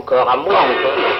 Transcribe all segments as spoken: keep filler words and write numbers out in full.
encore, à moi encore.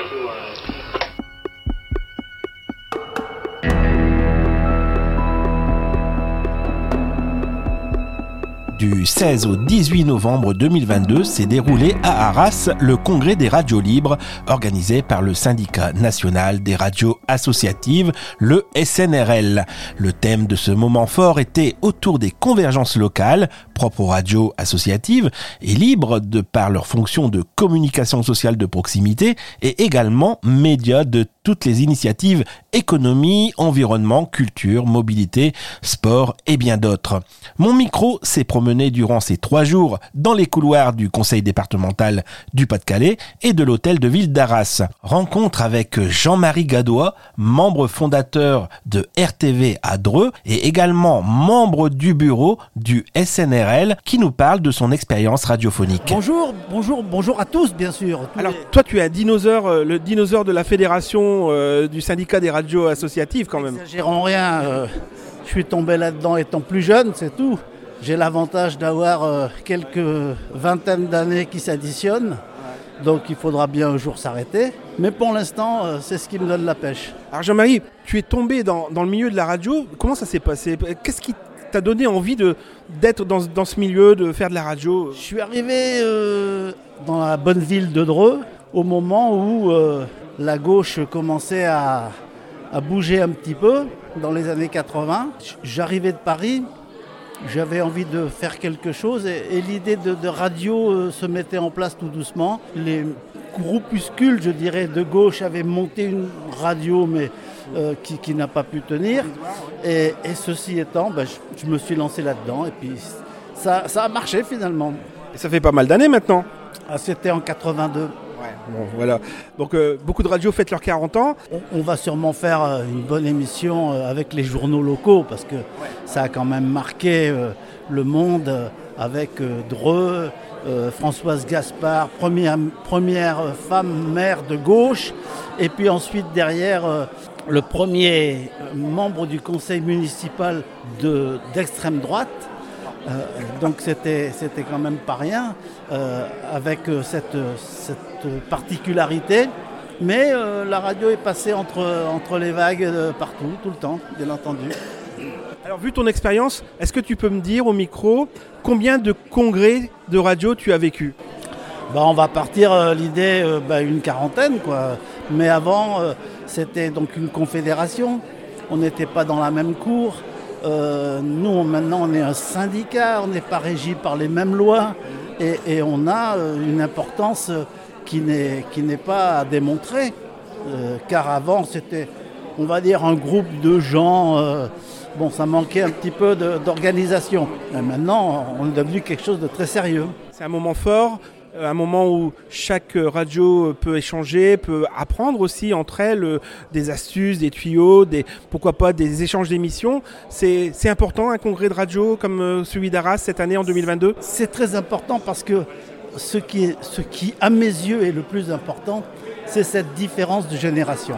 Du seize au dix-huit novembre deux mille vingt-deux s'est déroulé à Arras le congrès des radios libres organisé par le syndicat national des radios associatives, le S N R L. Le thème de ce moment fort était autour des convergences locales propres aux radios associatives et libres de par leur fonction de communication sociale de proximité et également médias de toutes les initiatives économie, environnement, culture, mobilité, sport et bien d'autres. Mon micro s'est promené durant ces trois jours dans les couloirs du conseil départemental du Pas-de-Calais et de l'hôtel de ville d'Arras. Rencontre avec Jean-Marie Gadois, membre fondateur de R T V à Dreux et également membre du bureau du S N R L qui nous parle de son expérience radiophonique. Bonjour, bonjour, bonjour à tous bien sûr. Tous Alors les... toi tu es un dinosaure, le dinosaure de la fédération euh, du syndicat des radios associatives quand même. N'exagérons rien, euh, je suis tombé là-dedans étant plus jeune, c'est tout. J'ai l'avantage d'avoir euh, quelques vingtaines d'années qui s'additionnent, donc il faudra bien un jour s'arrêter. Mais pour l'instant, euh, c'est ce qui me donne la pêche. Alors Jean-Marie, tu es tombé dans, dans le milieu de la radio, comment ça s'est passé ? Qu'est-ce qui t'a donné envie de, d'être dans, dans ce milieu, de faire de la radio ? Je suis arrivé euh, dans la bonne ville de Dreux au moment où euh, la gauche commençait à, à bouger un petit peu, dans les années quatre-vingts. J'arrivais de Paris. J'avais envie de faire quelque chose et, et l'idée de, de radio euh, se mettait en place tout doucement. Les groupuscules, je dirais, de gauche avaient monté une radio mais euh, qui, qui n'a pas pu tenir. Et, et ceci étant, ben, je, je me suis lancé là-dedans et puis ça, ça a marché finalement. Et ça fait pas mal d'années maintenant. Ah, c'était en quatre-vingt-deux. Bon, voilà. Donc euh, beaucoup de radios fêtent leurs quarante ans. On, on va sûrement faire euh, une bonne émission euh, avec les journaux locaux parce que ouais. Ça a quand même marqué euh, le monde euh, avec euh, Dreux, euh, Françoise Gaspard, première, première femme maire de gauche, et puis ensuite derrière euh, le premier membre du conseil municipal de, d'extrême droite. Euh, donc c'était, c'était quand même pas rien euh, avec euh, cette, cette particularité, mais euh, la radio est passée entre, entre les vagues euh, partout, tout le temps, bien entendu. Alors vu ton expérience, est-ce que tu peux me dire au micro combien de congrès de radio tu as vécu ? Bah, on va partir euh, l'idée euh, bah, une quarantaine quoi, mais avant euh, c'était donc une confédération, on n'était pas dans la même cour. Euh, nous, maintenant, on est un syndicat, on n'est pas régi par les mêmes lois et, et on a euh, une importance qui n'est, qui n'est pas à démontrer. Euh, car avant, c'était, on va dire, un groupe de gens, euh, bon, ça manquait un petit peu de, d'organisation. Et maintenant, on est devenu quelque chose de très sérieux. C'est un moment fort. Un moment où chaque radio peut échanger, peut apprendre aussi entre elles des astuces, des tuyaux, des, pourquoi pas des échanges d'émissions. C'est, c'est important un congrès de radio comme celui d'Arras cette année en deux mille vingt-deux ? C'est très important parce que ce qui, est, ce qui, à mes yeux, est le plus important, c'est cette différence de génération.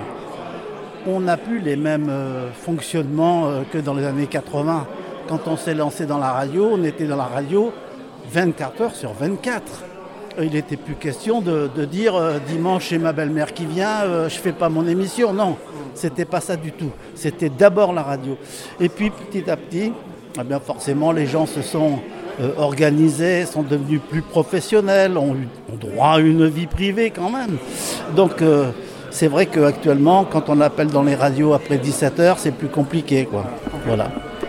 On n'a plus les mêmes euh, fonctionnements euh, que dans les années quatre-vingts. Quand on s'est lancé dans la radio, on était dans la radio vingt-quatre heures sur vingt-quatre. Il n'était plus question de, de dire euh, dimanche c'est ma belle-mère qui vient, euh, je ne fais pas mon émission. Non, c'était pas ça du tout. C'était d'abord la radio. Et puis petit à petit, eh bien, forcément les gens se sont euh, organisés, sont devenus plus professionnels, ont eu ont droit à une vie privée quand même. Donc euh, c'est vrai qu'actuellement, quand on appelle dans les radios après dix-sept heures, c'est plus compliqué, quoi. Voilà.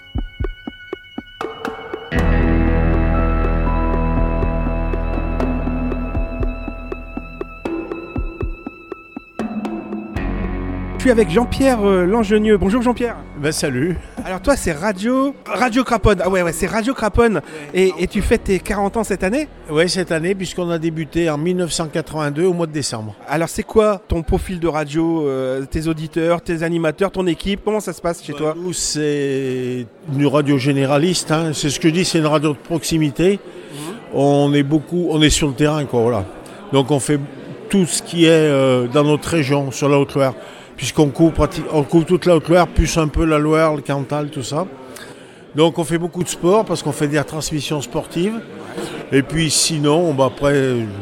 Je suis avec Jean-Pierre euh, Langenieux. Bonjour Jean-Pierre. Ben salut. Alors toi c'est Radio Radio Craponne. Ah ouais ouais c'est Radio Craponne. Et, et tu fêtes tes quarante ans cette année ? Oui, cette année puisqu'on a débuté en dix-neuf cent quatre-vingt-deux au mois de décembre. Alors c'est quoi ton profil de radio, euh, tes auditeurs, tes animateurs, ton équipe ? Comment ça se passe chez ben, toi ? Nous c'est une radio généraliste, hein. C'est ce que je dis, c'est une radio de proximité. Mmh. On est beaucoup, on est sur le terrain quoi, voilà. Donc on fait tout ce qui est euh, dans notre région, sur la Haute-Loire. Puisqu'on couvre, pratique, on couvre toute la Haute-Loire, plus un peu la Loire, le Cantal, tout ça. Donc on fait beaucoup de sport parce qu'on fait des retransmissions sportives. Et puis sinon, bah après,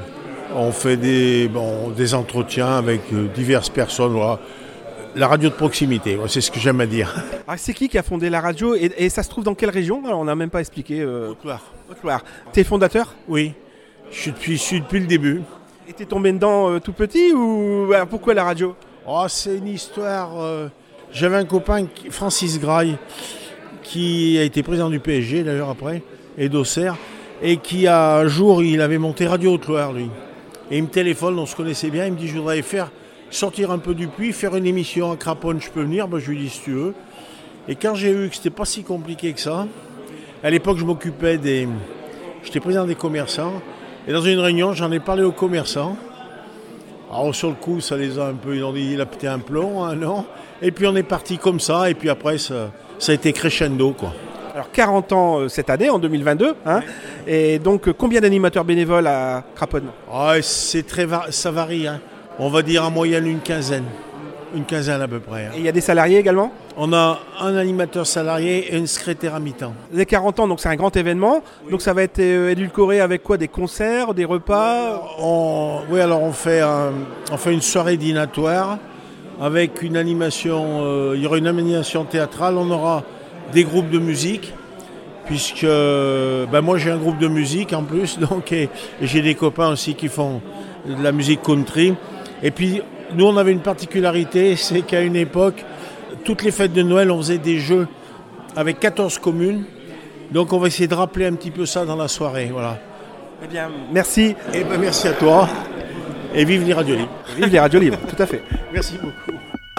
On fait des, bon, des entretiens avec euh, diverses personnes. Voilà. La radio de proximité, ouais, c'est ce que j'aime à dire. Alors, c'est qui qui a fondé la radio et, et ça se trouve dans quelle région? Alors, on n'a même pas expliqué. Euh... Haute-Loire. Haute-Loire. T'es fondateur? Oui, je suis depuis, je suis depuis le début. Et t'es tombé dedans euh, tout petit ou alors, pourquoi la radio? Oh, c'est une histoire. Euh, j'avais un copain, Francis Graille, qui a été président du P S G d'ailleurs après, et d'Auxerre, et qui a, un jour, il avait monté Radio Haute-Loire, lui. Et il me téléphone, on se connaissait bien, il me dit je voudrais faire sortir un peu du puits, faire une émission à Craponne, je peux venir? Ben, je lui dis si tu veux. Et quand j'ai vu que c'était pas si compliqué que ça, à l'époque je m'occupais des. J'étais président des commerçants, et dans une réunion j'en ai parlé aux commerçants. Alors sur le coup ça les a un peu, ils ont dit il a pété un plomb, un an. Et puis on est parti comme ça, et puis après ça, ça a été crescendo quoi. Alors quarante ans euh, cette année, en deux mille vingt-deux, hein, et donc euh, combien d'animateurs bénévoles à Craponne? Ah, c'est très va- ça varie, hein. On va dire en moyenne une quinzaine, une quinzaine à peu près. Hein. Et il y a des salariés également? On a un animateur salarié et une secrétaire à mi-temps. Les quarante ans, donc c'est un grand événement, oui. Donc ça va être euh, édulcoré avec quoi? Des concerts, des repas? on, Oui, alors on fait, un, on fait une soirée dînatoire avec une animation, euh, il y aura une animation théâtrale, on aura des groupes de musique, puisque ben moi j'ai un groupe de musique en plus, donc, et, et j'ai des copains aussi qui font de la musique country. Et puis nous on avait une particularité, c'est qu'à une époque, toutes les fêtes de Noël on faisait des jeux avec quatorze communes, donc on va essayer de rappeler un petit peu ça dans la soirée. Voilà. Eh bien merci. Eh ben merci à toi, et vive les radios libres. Vive les radios libres, tout à fait. Merci beaucoup.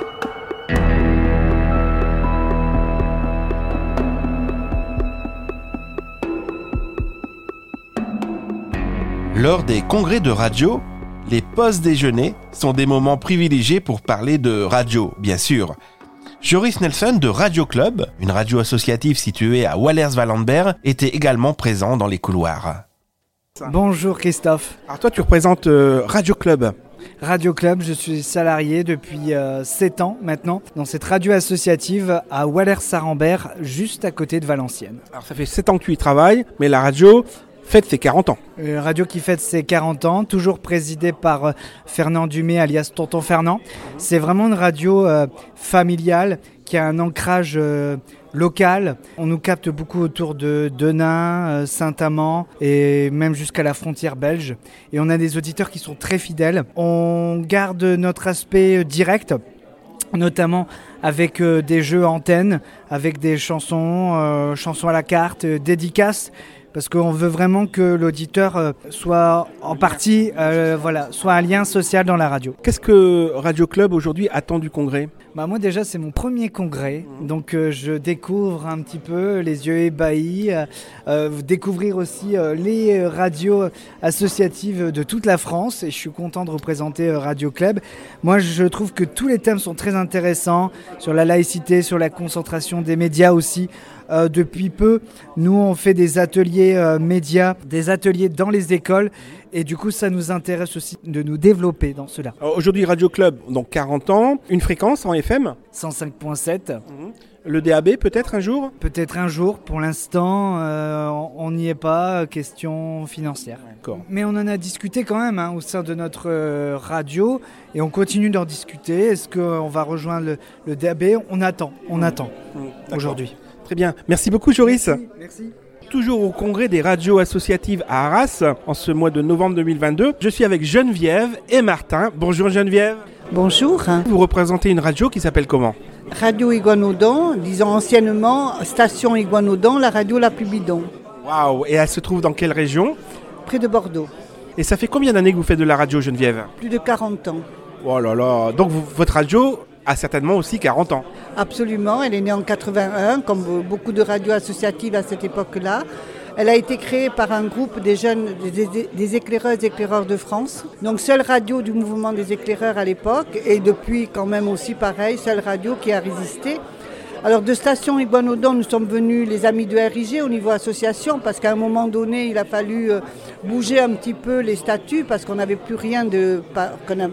Lors des congrès de radio, les pauses déjeuner sont des moments privilégiés pour parler de radio, bien sûr. Joris Nelson de Radio Club, une radio associative située à Wallers-Wallenberg, était également présent dans les couloirs. Bonjour Christophe. Alors toi tu représentes euh, Radio Club. Radio Club, je suis salarié depuis euh, sept ans maintenant dans cette radio associative à Wallers-Saramberg, juste à côté de Valenciennes. Alors ça fait sept ans que tu y travailles, mais la radio fête ses quarante ans. Une radio qui fête ses quarante ans, toujours présidée par euh, Fernand Dumay, alias Tonton Fernand. C'est vraiment une radio euh, familiale qui a un ancrage euh, local. On nous capte beaucoup autour de Denain, euh, Saint-Amand et même jusqu'à la frontière belge. Et on a des auditeurs qui sont très fidèles. On garde notre aspect direct, notamment avec euh, des jeux antennes, avec des chansons, euh, chansons à la carte, euh, dédicaces. Parce qu'on veut vraiment que l'auditeur soit en partie, euh, voilà, soit un lien social dans la radio. Qu'est-ce que Radio Club aujourd'hui attend du congrès? Bah moi déjà c'est mon premier congrès, donc euh, je découvre un petit peu les yeux ébahis, euh, découvrir aussi euh, les radios associatives de toute la France, et je suis content de représenter euh, Radio Club. Moi je trouve que tous les thèmes sont très intéressants, sur la laïcité, sur la concentration des médias aussi. Euh, depuis peu, nous on fait des ateliers euh, médias, des ateliers dans les écoles, et du coup ça nous intéresse aussi de nous développer dans cela. Alors, aujourd'hui Radio Club, donc quarante ans, une fréquence en F M cent cinq virgule sept. Mmh. Le D A B peut-être un jour? Peut-être un jour, pour l'instant euh, on n'y est pas, question financière. D'accord. Mais on en a discuté quand même hein, au sein de notre euh, radio, et on continue d'en discuter. Est-ce qu'on va rejoindre le, le D A B? On attend, on mmh. attend mmh. aujourd'hui. Très bien. Merci beaucoup, Joris. Merci, merci. Toujours au congrès des radios associatives à Arras, en ce mois de novembre deux mille vingt-deux. Je suis avec Geneviève et Martin. Bonjour Geneviève. Bonjour. Vous représentez une radio qui s'appelle comment? Radio Iguanodon, disons anciennement Station Iguanodon, la radio la plus bidon. Waouh. Et elle se trouve dans quelle région? Près de Bordeaux. Et ça fait combien d'années que vous faites de la radio, Geneviève? Plus de quarante ans. Oh là là. Donc vous, votre radio a certainement aussi quarante ans. Absolument, elle est née en quatre-vingt-un, comme beaucoup de radios associatives à cette époque-là. Elle a été créée par un groupe des jeunes, des, des éclaireuses et éclaireurs de France. Donc seule radio du mouvement des éclaireurs à l'époque, et depuis quand même aussi pareil, seule radio qui a résisté. Alors de Station Iguanodon, nous sommes venus les amis de R I G au niveau association, parce qu'à un moment donné, il a fallu bouger un petit peu les statuts, parce qu'on n'avait plus rien de...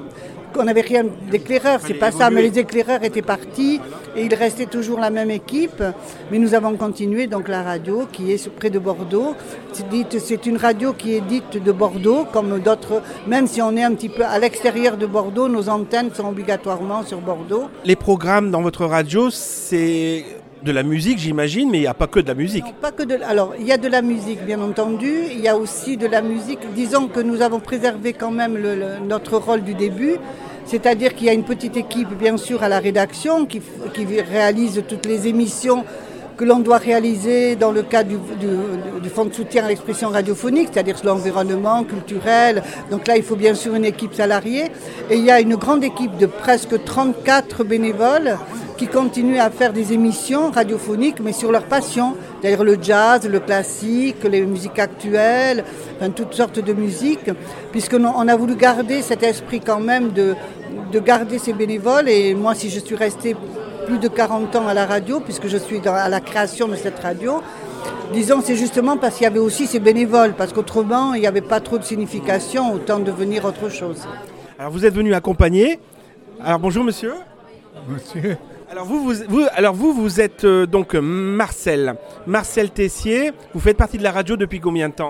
qu'on n'avait rien d'éclaireur, c'est pas ça, mais les éclaireurs étaient partis et il restait toujours la même équipe. Mais nous avons continué donc la radio qui est près de Bordeaux. C'est, dite, c'est une radio qui est dite de Bordeaux, comme d'autres, même si on est un petit peu à l'extérieur de Bordeaux, nos antennes sont obligatoirement sur Bordeaux. Les programmes dans votre radio, c'est de la musique, j'imagine, mais il n'y a pas que de la musique. Non, pas que de, alors, il y a de la musique, bien entendu. Il y a aussi de la musique. Disons que nous avons préservé quand même le, le, notre rôle du début. C'est-à-dire qu'il y a une petite équipe, bien sûr, à la rédaction qui, qui réalise toutes les émissions que l'on doit réaliser dans le cadre du, du, du fonds de soutien à l'expression radiophonique, c'est-à-dire sur l'environnement culturel. Donc là, il faut bien sûr une équipe salariée. Et il y a une grande équipe de presque trente-quatre bénévoles qui continuent à faire des émissions radiophoniques, mais sur leur passion, c'est-à-dire le jazz, le classique, les musiques actuelles, enfin, toutes sortes de musiques, puisqu'on a voulu garder cet esprit quand même de, de garder ces bénévoles. Et moi, si je suis restée plus de quarante ans à la radio, puisque je suis dans, à la création de cette radio, disons, c'est justement parce qu'il y avait aussi ces bénévoles, parce qu'autrement, il n'y avait pas trop de signification, autant devenir autre chose. Alors, vous êtes venu accompagner. Alors, bonjour, monsieur. Monsieur. Alors vous, vous, vous, alors vous, vous êtes euh, donc Marcel, Marcel Tessier. Vous faites partie de la radio depuis combien de temps ?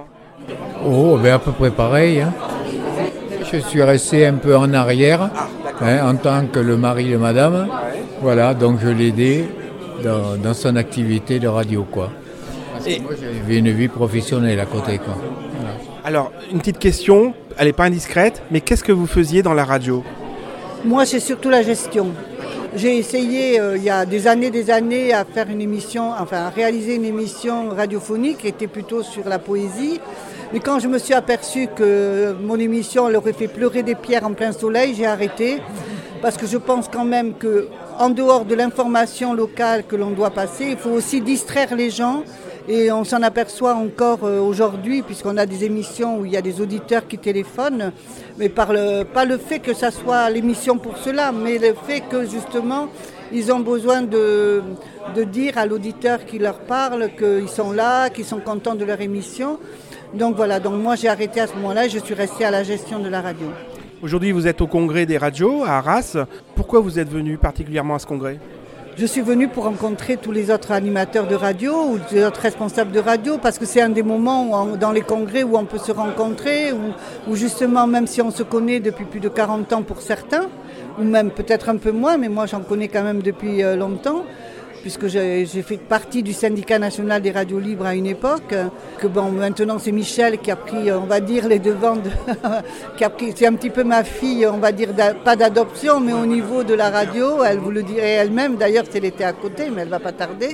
Oh, ben à peu près pareil. Hein. Je suis resté un peu en arrière, ah, hein, en tant que le mari de madame. Ouais. Voilà, donc je l'ai aidé dans, dans son activité de radio, quoi. Parce que Et... moi, j'avais une vie professionnelle à côté, quoi. Voilà. Alors, une petite question, elle n'est pas indiscrète, mais qu'est-ce que vous faisiez dans la radio ? Moi, c'est surtout la gestion. J'ai essayé euh, il y a des années, des années à faire une émission, enfin à réaliser une émission radiophonique qui était plutôt sur la poésie. Mais quand je me suis aperçue que mon émission elle aurait fait pleurer des pierres en plein soleil, j'ai arrêté. Parce que je pense quand même qu'en dehors de l'information locale que l'on doit passer, il faut aussi distraire les gens. Et on s'en aperçoit encore aujourd'hui, puisqu'on a des émissions où il y a des auditeurs qui téléphonent, mais par le, pas le fait que ça soit l'émission pour cela, mais le fait que justement, ils ont besoin de, de dire à l'auditeur qui leur parle qu'ils sont là, qu'ils sont contents de leur émission. Donc voilà, donc moi j'ai arrêté à ce moment-là et je suis restée à la gestion de la radio. Aujourd'hui, vous êtes au congrès des radios à Arras. Pourquoi vous êtes venu particulièrement à ce congrès ? Je suis venue pour rencontrer tous les autres animateurs de radio ou les autres responsables de radio parce que c'est un des moments où on, dans les congrès où on peut se rencontrer, où, où justement, même si on se connaît depuis plus de quarante ans pour certains, ou même peut-être un peu moins, mais moi j'en connais quand même depuis euh, longtemps, puisque j'ai, j'ai fait partie du syndicat national des radios libres à une époque, que bon, maintenant c'est Michel qui a pris, on va dire, les devants, de qui a pris, c'est un petit peu ma fille, on va dire, pas d'adoption, mais au niveau de la radio, elle vous le dirait elle-même, d'ailleurs si elle était à côté, mais elle ne va pas tarder.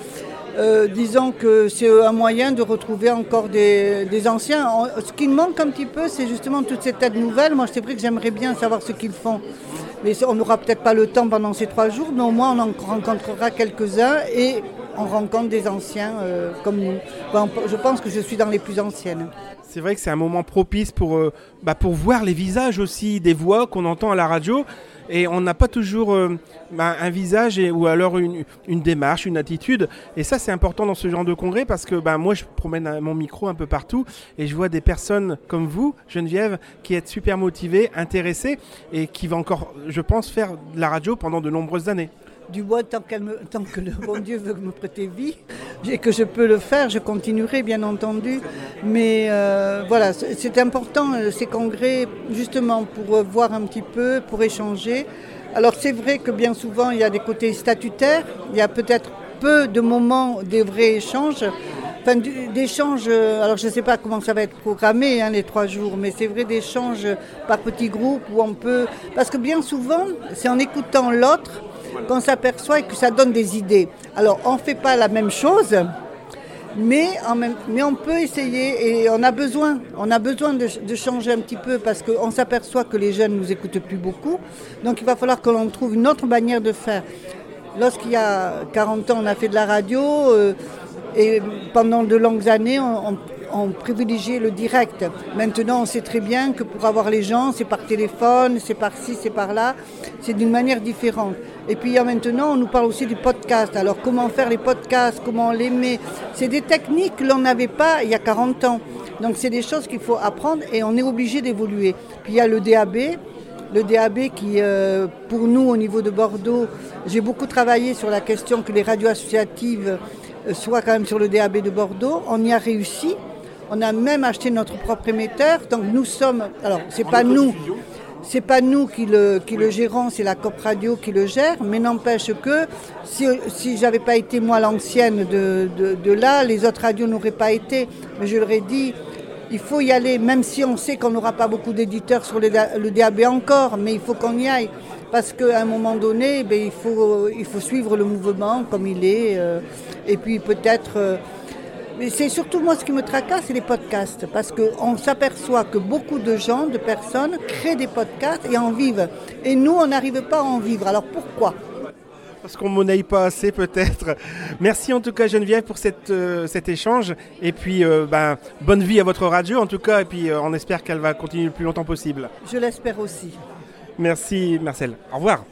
Euh, disons que c'est un moyen de retrouver encore des, des anciens. Ce qui me manque un petit peu, c'est justement toutes ces têtes nouvelles. Moi, c'est vrai que j'aimerais bien savoir ce qu'ils font. Mais on n'aura peut-être pas le temps pendant ces trois jours, mais au moins on en rencontrera quelques-uns et on rencontre des anciens euh, comme nous. Bon, je pense que je suis dans les plus anciennes. C'est vrai que c'est un moment propice pour, euh, bah, pour voir les visages aussi, des voix qu'on entend à la radio. Et on n'a pas toujours euh, bah, un visage et, ou alors une, une démarche, une attitude. Et ça, c'est important dans ce genre de congrès parce que bah, moi, je promène mon micro un peu partout et je vois des personnes comme vous, Geneviève, qui êtes super motivées, intéressées et qui vont encore, je pense, faire de la radio pendant de nombreuses années. Du bois, tant, qu'elle me, tant que le bon Dieu veut me prêter vie et que je peux le faire, je continuerai bien entendu. Mais euh, voilà, c'est, c'est important ces congrès justement pour voir un petit peu, pour échanger. Alors c'est vrai que bien souvent il y a des côtés statutaires, il y a peut-être peu de moments des vrais échanges. Enfin, d'échanges, alors je ne sais pas comment ça va être programmé hein, les trois jours, mais c'est vrai d'échanges par petits groupes où on peut... Parce que bien souvent, c'est en écoutant l'autre qu'on s'aperçoit et que ça donne des idées. Alors, on ne fait pas la même chose, mais, en même, mais on peut essayer et on a besoin, on a besoin de, de changer un petit peu parce qu'on s'aperçoit que les jeunes ne nous écoutent plus beaucoup. Donc, il va falloir que l'on trouve une autre manière de faire. Lorsqu'il y a quarante ans, on a fait de la radio euh, et pendant de longues années, on, on on privilégiait le direct. Maintenant, on sait très bien que pour avoir les gens, c'est par téléphone, c'est par-ci, c'est par-là. C'est d'une manière différente. Et puis maintenant, on nous parle aussi des podcasts. Alors, comment faire les podcasts, comment on les met. C'est des techniques que l'on n'avait pas il y a quarante ans. Donc, c'est des choses qu'il faut apprendre et on est obligé d'évoluer. Puis, il y a le D A B. le D A B qui, euh, pour nous, au niveau de Bordeaux, j'ai beaucoup travaillé sur la question que les radios associatives euh, soient quand même sur le D A B de Bordeaux. On y a réussi. On a même acheté notre propre émetteur. Donc nous sommes... Alors, c'est pas nous... C'est pas nous qui le, qui le gérons, c'est la Coop Radio qui le gère, mais n'empêche que si, si j'avais pas été moi l'ancienne de, de, de là, les autres radios n'auraient pas été. Mais je leur ai dit, il faut y aller, même si on sait qu'on n'aura pas beaucoup d'éditeurs sur le, le D A B encore, mais il faut qu'on y aille. Parce qu'à un moment donné, ben, il, faut, il faut suivre le mouvement comme il est. Euh, et puis peut-être... Euh, Mais c'est surtout moi ce qui me tracasse, c'est les podcasts. Parce qu'on s'aperçoit que beaucoup de gens, de personnes, créent des podcasts et en vivent. Et nous, on n'arrive pas à en vivre. Alors pourquoi ? Parce qu'on ne monnaie pas assez peut-être. Merci en tout cas Geneviève pour cette, euh, cet échange. Et puis euh, ben, bonne vie à votre radio en tout cas. Et puis euh, on espère qu'elle va continuer le plus longtemps possible. Je l'espère aussi. Merci Marcel. Au revoir.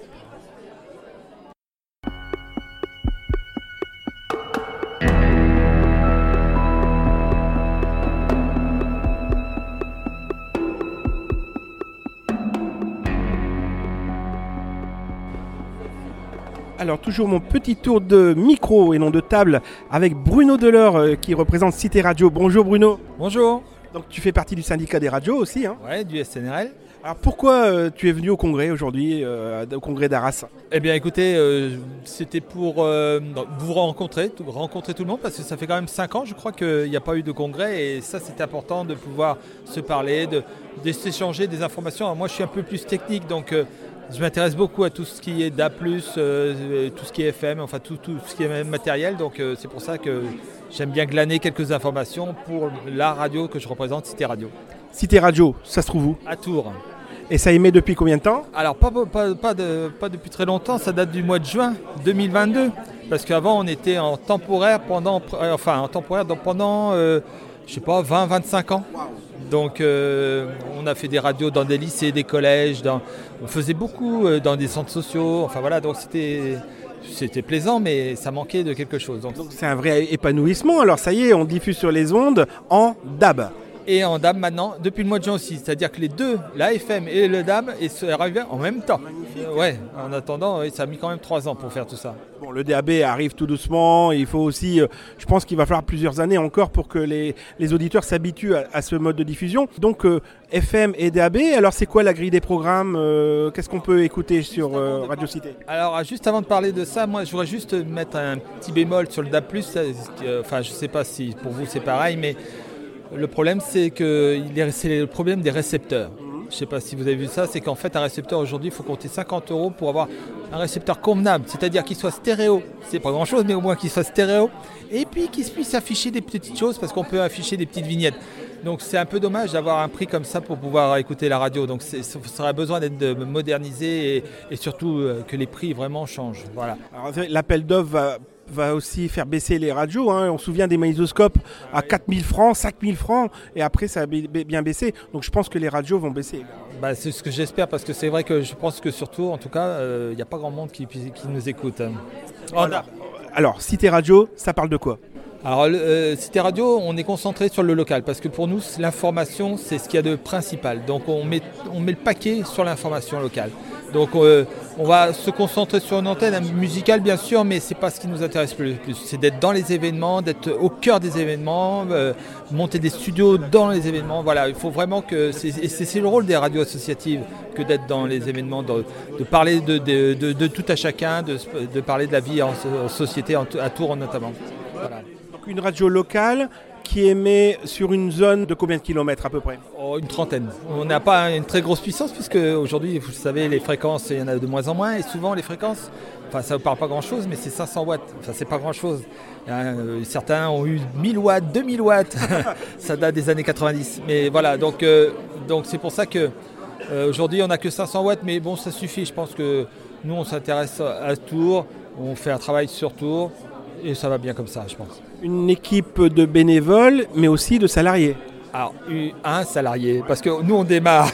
Alors toujours mon petit tour de micro et non de table avec Bruno Delors euh, qui représente Cité Radio. Bonjour Bruno. Bonjour. Donc tu fais partie du syndicat des radios aussi hein ? Ouais, du S N R L. Alors pourquoi euh, tu es venu au congrès aujourd'hui, euh, au congrès d'Arras ? Eh bien écoutez, euh, c'était pour euh, vous rencontrer, tout, rencontrer tout le monde parce que ça fait quand même cinq ans je crois qu'il n'y a pas eu de congrès et ça c'est important de pouvoir se parler, de, de s'échanger des informations. Alors, moi je suis un peu plus technique donc... Euh, Je m'intéresse beaucoup à tout ce qui est D A plus, euh, tout ce qui est F M, enfin tout, tout ce qui est matériel. Donc euh, c'est pour ça que j'aime bien glaner quelques informations pour la radio que je représente, Cité Radio. Cité Radio, ça se trouve où ? À Tours. Et ça émet depuis combien de temps ? Alors pas, pas, pas, de, pas depuis très longtemps, ça date du mois de juin deux mille vingt-deux. Parce qu'avant on était en temporaire pendant, euh, enfin en temporaire pendant, euh, je sais pas, vingt à vingt-cinq ans. Donc euh, on a fait des radios dans des lycées, des collèges, dans, on faisait beaucoup euh, dans des centres sociaux, enfin voilà, donc c'était, c'était plaisant mais ça manquait de quelque chose. Donc, donc c'est un vrai épanouissement, alors ça y est, on diffuse sur les ondes en D A B. Et en D A B maintenant, depuis le mois de juin aussi, c'est-à-dire que les deux, la F M et le D A B, sont arrivés en même temps. Euh, ouais, en attendant, ça a mis quand même trois ans pour faire tout ça. Bon, le D A B arrive tout doucement, il faut aussi, euh, je pense qu'il va falloir plusieurs années encore pour que les, les auditeurs s'habituent à, à ce mode de diffusion. Donc euh, F M et D A B, alors c'est quoi la grille des programmes euh, Qu'est-ce qu'on peut écouter sur euh, Radio Cité ? Alors juste avant de parler de ça, moi je voudrais juste mettre un petit bémol sur le D A B plus, euh, enfin je ne sais pas si pour vous c'est pareil, mais le problème c'est que c'est le problème des récepteurs. Je ne sais pas si vous avez vu ça, c'est qu'en fait un récepteur aujourd'hui il faut compter cinquante euros pour avoir un récepteur convenable, c'est-à-dire qu'il soit stéréo, c'est pas grand chose mais au moins qu'il soit stéréo et puis qu'il puisse afficher des petites choses parce qu'on peut afficher des petites vignettes. Donc c'est un peu dommage d'avoir un prix comme ça pour pouvoir écouter la radio, donc ça aurait besoin d'être modernisé et, et surtout euh, que les prix vraiment changent. Voilà. Alors, l'appel d'offres va... va aussi faire baisser les radios. Hein. On se souvient des magnétoscopes à quatre mille francs, cinq mille francs, et après ça a bien baissé. Donc je pense que les radios vont baisser. Bah, c'est ce que j'espère, parce que c'est vrai que je pense que surtout, en tout cas, il euh, n'y a pas grand monde qui, qui nous écoute. Hein. Alors, alors, Cité Radio, ça parle de quoi ? Alors, euh, Cité Radio, on est concentré sur le local, parce que pour nous, l'information, c'est ce qu'il y a de principal. Donc on met, on met le paquet sur l'information locale. Donc euh, on va se concentrer sur une antenne musicale bien sûr, mais c'est pas ce qui nous intéresse le plus. C'est d'être dans les événements, d'être au cœur des événements, euh, monter des studios dans les événements. Voilà, il faut vraiment que c'est, et c'est, c'est le rôle des radios associatives que d'être dans les événements, de, de parler de, de, de, de tout à chacun, de, de parler de la vie en, en société, en, à Tours notamment. Voilà. Donc une radio locale qui émet sur une zone de combien de kilomètres à peu près ? Oh, une trentaine. On n'a pas une très grosse puissance puisque aujourd'hui, vous le savez, les fréquences, il y en a de moins en moins et souvent les fréquences, enfin ça ne parle pas grand-chose, mais c'est cinq cents watts. Enfin, c'est pas grand-chose. Euh, certains ont eu mille watts, deux mille watts. Ça date des années quatre-vingt-dix. Mais voilà, donc, euh, donc c'est pour ça que euh, aujourd'hui on n'a que cinq cents watts, mais bon, ça suffit. Je pense que nous, on s'intéresse à Tours, on fait un travail sur Tours et ça va bien comme ça, je pense. Une équipe de bénévoles, mais aussi de salariés. Alors, un salarié, parce que nous, on démarre,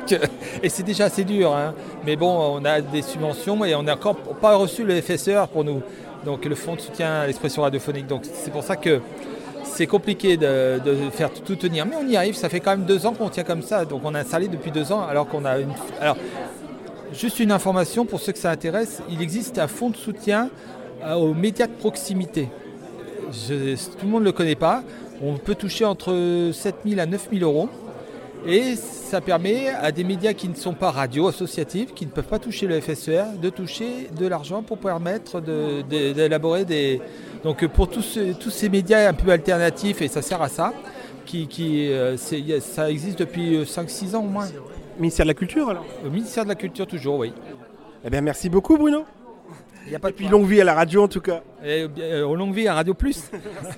et c'est déjà assez dur, hein. Mais bon, on a des subventions et on n'a encore pas reçu le F S E R pour nous, donc le Fonds de soutien à l'expression radiophonique. Donc, c'est pour ça que c'est compliqué de, de faire tout tenir, mais on y arrive. Ça fait quand même deux ans qu'on tient comme ça, donc on a installé depuis deux ans, alors qu'on a une... Alors, juste une information pour ceux que ça intéresse, il existe un fonds de soutien aux médias de proximité. Je, tout le monde ne le connaît pas. On peut toucher entre sept mille à neuf mille euros. Et ça permet à des médias qui ne sont pas radio associatifs, qui ne peuvent pas toucher le F S E R, de toucher de l'argent pour permettre de, de, d'élaborer des... Donc pour tous, tous ces médias un peu alternatifs, et ça sert à ça, qui, qui, c'est, ça existe depuis cinq six ans au moins. Ministère de la Culture alors ? Au ministère de la Culture toujours, oui. Eh bien merci beaucoup Bruno. Il y a pas et puis longue vie à la radio en tout cas. Et euh, longue vie à Radio Plus.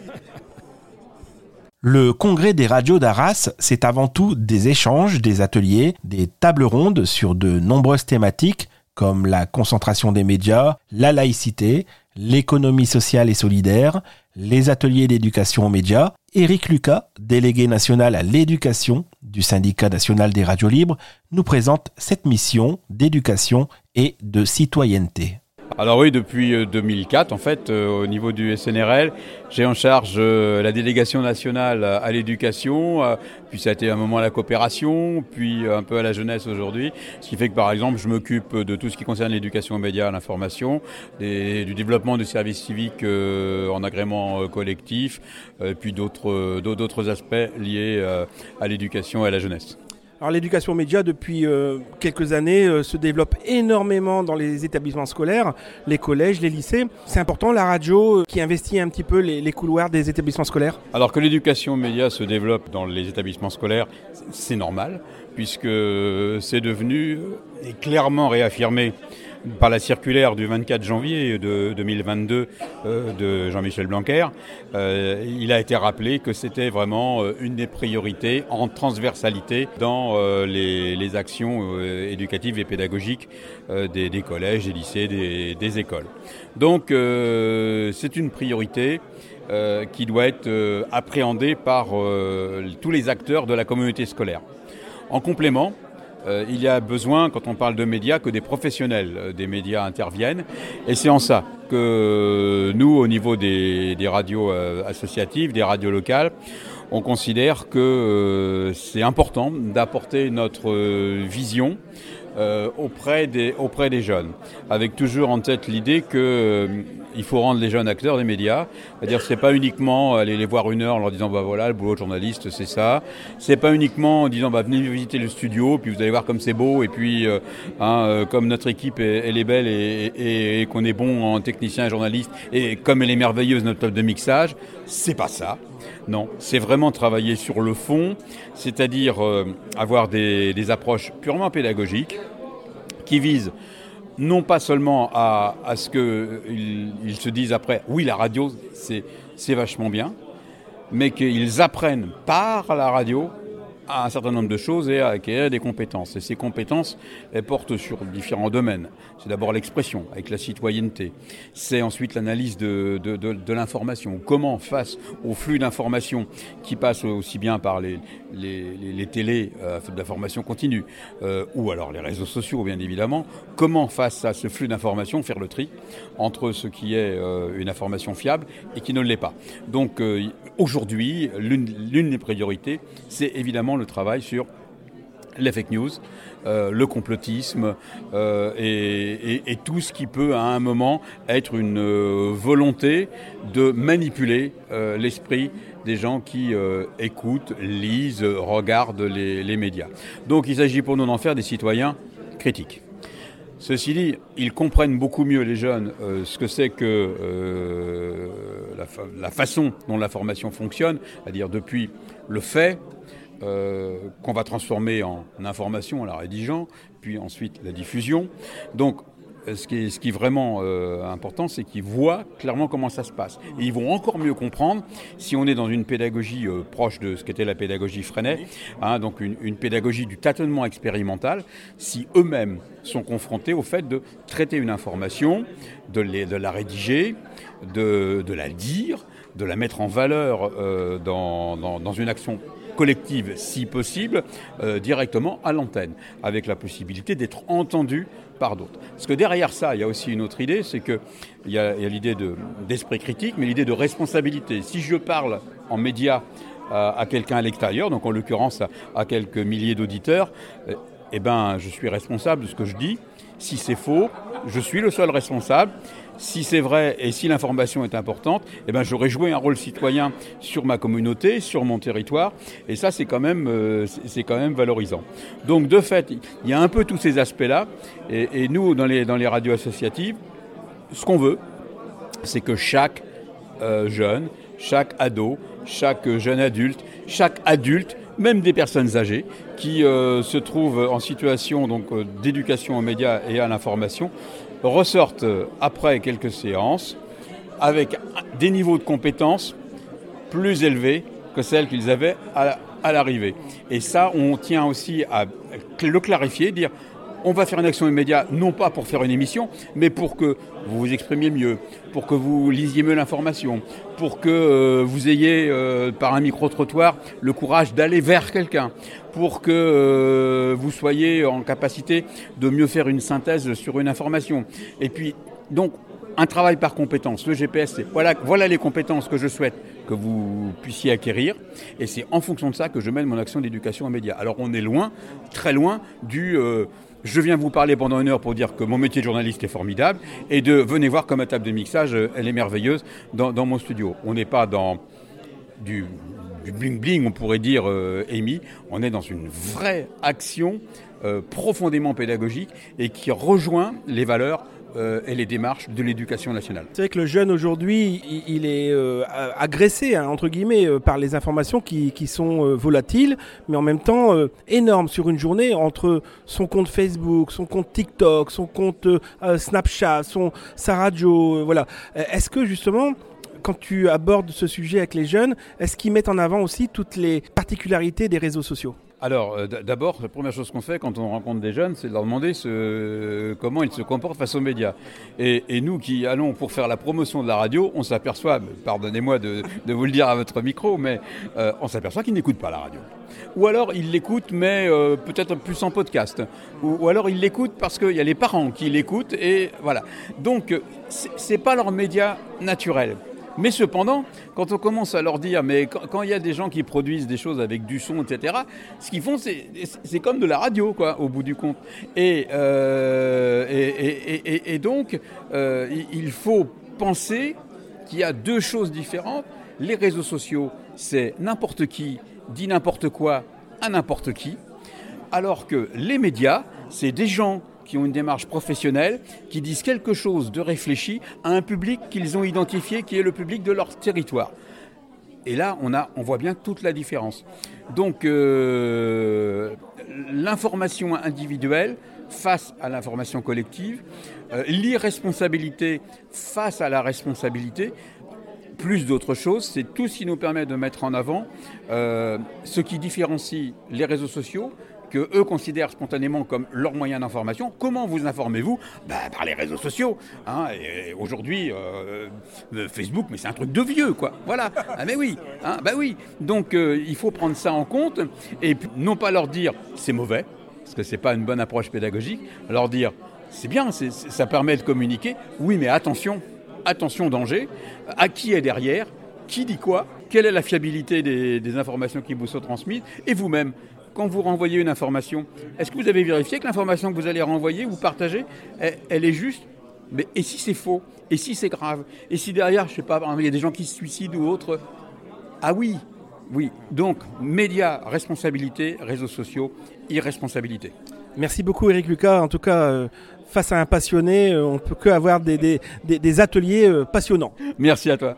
Le congrès des radios d'Arras, c'est avant tout des échanges, des ateliers, des tables rondes sur de nombreuses thématiques comme la concentration des médias, la laïcité, l'économie sociale et solidaire, les ateliers d'éducation aux médias. Éric Lucas, délégué national à l'éducation du syndicat national des radios libres, nous présente cette mission d'éducation et de citoyenneté. Alors oui, depuis deux mille quatre, en fait, euh, au niveau du S N R L, j'ai en charge euh, la délégation nationale à l'éducation, euh, puis ça a été un moment à la coopération, puis un peu à la jeunesse aujourd'hui, ce qui fait que par exemple, je m'occupe de tout ce qui concerne l'éducation aux médias, à l'information, des, du développement du service civique euh, en agrément euh, collectif, euh, puis d'autres, euh, d'autres aspects liés euh, à l'éducation et à la jeunesse. Alors l'éducation média depuis euh, quelques années euh, se développe énormément dans les établissements scolaires, les collèges, les lycées. C'est important la radio euh, qui investit un petit peu les, les couloirs des établissements scolaires. Alors que l'éducation média se développe dans les établissements scolaires, c'est normal puisque c'est devenu et clairement réaffirmé par la circulaire du vingt-quatre janvier de deux mille vingt-deux euh, de Jean-Michel Blanquer. Euh, il a été rappelé que c'était vraiment euh, une des priorités en transversalité dans euh, les, les actions euh, éducatives et pédagogiques euh, des, des collèges, des lycées, des, des écoles. Donc euh, c'est une priorité euh, qui doit être euh, appréhendée par euh, tous les acteurs de la communauté scolaire. En complément, Euh, il y a besoin, quand on parle de médias, que des professionnels euh, des médias interviennent. Et c'est en ça que nous, au niveau des, des radios euh, associatives, des radios locales, on considère que euh, c'est important d'apporter notre euh, vision euh, auprès des, auprès des jeunes, avec toujours en tête l'idée que euh, il faut rendre les jeunes acteurs des médias. C'est-à-dire que c'est pas uniquement aller les voir une heure en leur disant bah voilà le boulot de journaliste c'est ça. C'est pas uniquement en disant bah venez visiter le studio puis vous allez voir comme c'est beau et puis euh, hein, euh, comme notre équipe est, elle est belle et, et, et qu'on est bon en technicien et journaliste et comme elle est merveilleuse notre table de mixage. C'est pas ça. Non, c'est vraiment travailler sur le fond, c'est-à-dire euh, avoir des, des approches purement pédagogiques qui visent non pas seulement à, à ce qu'ils ils se disent après, oui, la radio, c'est, c'est vachement bien, mais qu'ils apprennent par la radio à un certain nombre de choses et à acquérir des compétences. Et ces compétences, elles portent sur différents domaines. C'est d'abord l'expression, avec la citoyenneté. C'est ensuite l'analyse de, de, de, de l'information. Comment, face au flux d'informations qui passent aussi bien par les, les, les, les télés euh, d'information continue, euh, ou alors les réseaux sociaux, bien évidemment, comment, face à ce flux d'informations, faire le tri entre ce qui est euh, une information fiable et qui ne l'est pas. Donc, euh, aujourd'hui, l'une, l'une des priorités, c'est évidemment le travail sur les fake news, euh, le complotisme euh, et, et, et tout ce qui peut à un moment être une euh, volonté de manipuler euh, l'esprit des gens qui euh, écoutent, lisent, regardent les, les médias. Donc il s'agit pour nous d'en faire des citoyens critiques. Ceci dit, ils comprennent beaucoup mieux, les jeunes, euh, ce que c'est que euh, la, fa- la façon dont l'information fonctionne, c'est-à-dire depuis le fait, Euh, qu'on va transformer en information en la rédigeant, puis ensuite la diffusion. Donc, ce qui est, ce qui est vraiment euh, important, c'est qu'ils voient clairement comment ça se passe. Et ils vont encore mieux comprendre si on est dans une pédagogie euh, proche de ce qu'était la pédagogie Freinet, hein, donc une, une pédagogie du tâtonnement expérimental, si eux-mêmes sont confrontés au fait de traiter une information, de, les, de la rédiger, de, de la dire, de la mettre en valeur euh, dans, dans, dans une action collective, si possible, euh, directement à l'antenne, avec la possibilité d'être entendu par d'autres. Parce que derrière ça, il y a aussi une autre idée, c'est qu'il y a, il y a l'idée de, d'esprit critique, mais l'idée de responsabilité. Si je parle en média à, à quelqu'un à l'extérieur, donc en l'occurrence à, à quelques milliers d'auditeurs, euh, eh ben, je suis responsable de ce que je dis. Si c'est faux, je suis le seul responsable. Si c'est vrai et si l'information est importante, eh ben, j'aurais joué un rôle citoyen sur ma communauté, sur mon territoire. Et ça, c'est quand même, euh, c'est quand même valorisant. Donc, de fait, il y a un peu tous ces aspects-là. Et, et nous, dans les, dans les radios associatives, ce qu'on veut, c'est que chaque euh, jeune, chaque ado, chaque jeune adulte, chaque adulte, même des personnes âgées qui euh, se trouvent en situation donc, euh, d'éducation aux médias et à l'information, ressortent euh, après quelques séances avec des niveaux de compétences plus élevés que celles qu'ils avaient à, à l'arrivée. Et ça, on tient aussi à le clarifier, dire on va faire une action immédiate, non pas pour faire une émission, mais pour que vous vous exprimiez mieux, pour que vous lisiez mieux l'information, pour que euh, vous ayez, euh, par un micro-trottoir, le courage d'aller vers quelqu'un, pour que euh, vous soyez en capacité de mieux faire une synthèse sur une information. Et puis, donc, un travail par compétences. Le G P S, c'est voilà, voilà les compétences que je souhaite que vous puissiez acquérir. Et c'est en fonction de ça que je mène mon action d'éducation aux médias. Alors, on est loin, très loin du... Euh, je viens vous parler pendant une heure pour dire que mon métier de journaliste est formidable et de venez voir comme ma table de mixage, elle est merveilleuse dans, dans mon studio. On n'est pas dans du, du bling-bling, on pourrait dire, euh, Amy. On est dans une vraie action euh, profondément pédagogique et qui rejoint les valeurs Euh, et les démarches de l'éducation nationale. C'est vrai que le jeune aujourd'hui, il, il est euh, agressé, hein, entre guillemets, euh, par les informations qui, qui sont euh, volatiles, mais en même temps euh, énormes sur une journée, entre son compte Facebook, son compte TikTok, son compte euh, Snapchat, son, sa radio, euh, voilà. Est-ce que justement, quand tu abordes ce sujet avec les jeunes, est-ce qu'ils mettent en avant aussi toutes les particularités des réseaux sociaux ? Alors, euh, d'abord, la première chose qu'on fait quand on rencontre des jeunes, c'est de leur demander ce, comment ils se comportent face aux médias. Et, et nous qui allons pour faire la promotion de la radio, on s'aperçoit, pardonnez-moi de, de vous le dire à votre micro, mais euh, on s'aperçoit qu'ils n'écoutent pas la radio. Ou alors ils l'écoutent, mais euh, peut-être plus en podcast. Ou, ou alors ils l'écoutent parce qu'il y a les parents qui l'écoutent, et voilà. Donc, c'est, c'est pas leur média naturel. Mais cependant, quand on commence à leur dire, mais quand il y a des gens qui produisent des choses avec du son, et cetera, ce qu'ils font, c'est, c'est comme de la radio, quoi, au bout du compte. Et, euh, et, et, et, et donc, euh, il faut penser qu'il y a deux choses différentes. Les réseaux sociaux, c'est n'importe qui dit n'importe quoi à n'importe qui, alors que les médias, c'est des gens qui ont une démarche professionnelle, qui disent quelque chose de réfléchi à un public qu'ils ont identifié, qui est le public de leur territoire. Et là, on, a, on voit bien toute la différence. Donc, euh, l'information individuelle face à l'information collective, euh, l'irresponsabilité face à la responsabilité, plus d'autres choses, c'est tout ce qui nous permet de mettre en avant euh, ce qui différencie les réseaux sociaux, que eux considèrent spontanément comme leur moyen d'information. Comment vous informez-vous ? Ben, par les réseaux sociaux. Hein. Et aujourd'hui, euh, Facebook, mais c'est un truc de vieux, quoi. Voilà. Ah, mais oui. Hein. Ben oui. Donc, euh, il faut prendre ça en compte et non pas leur dire c'est mauvais, parce que c'est pas une bonne approche pédagogique. Leur dire c'est bien, c'est, ça permet de communiquer. Oui, mais attention, attention, danger. À qui est derrière ? Qui dit quoi ? Quelle est la fiabilité des, des informations qui vous sont transmises ? Et vous-même, quand vous renvoyez une information, est-ce que vous avez vérifié que l'information que vous allez renvoyer ou partager, elle, elle est juste ? Mais et si c'est faux ? Et si c'est grave ? Et si derrière, je ne sais pas, il y a des gens qui se suicident ou autres ? Ah oui, oui. Donc, médias, responsabilité, réseaux sociaux, irresponsabilité. Merci beaucoup Eric Lucas. En tout cas, euh, face à un passionné, euh, on ne peut qu'avoir des, des, des, des ateliers euh, passionnants. Merci à toi.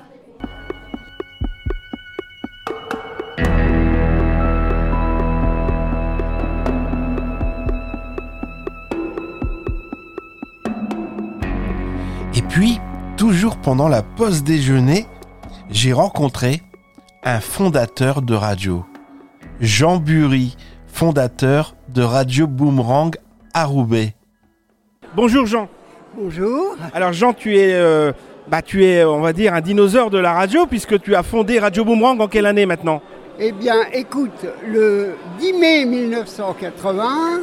Et puis, toujours pendant la pause déjeuner, j'ai rencontré un fondateur de radio, Jean Bury, fondateur de Radio Boomerang à Roubaix. Bonjour Jean. Bonjour. Alors Jean, tu es, euh, bah, tu es, on va dire, un dinosaure de la radio puisque tu as fondé Radio Boomerang en quelle année maintenant ? Eh bien, écoute, le dix mai mille neuf cent quatre-vingts,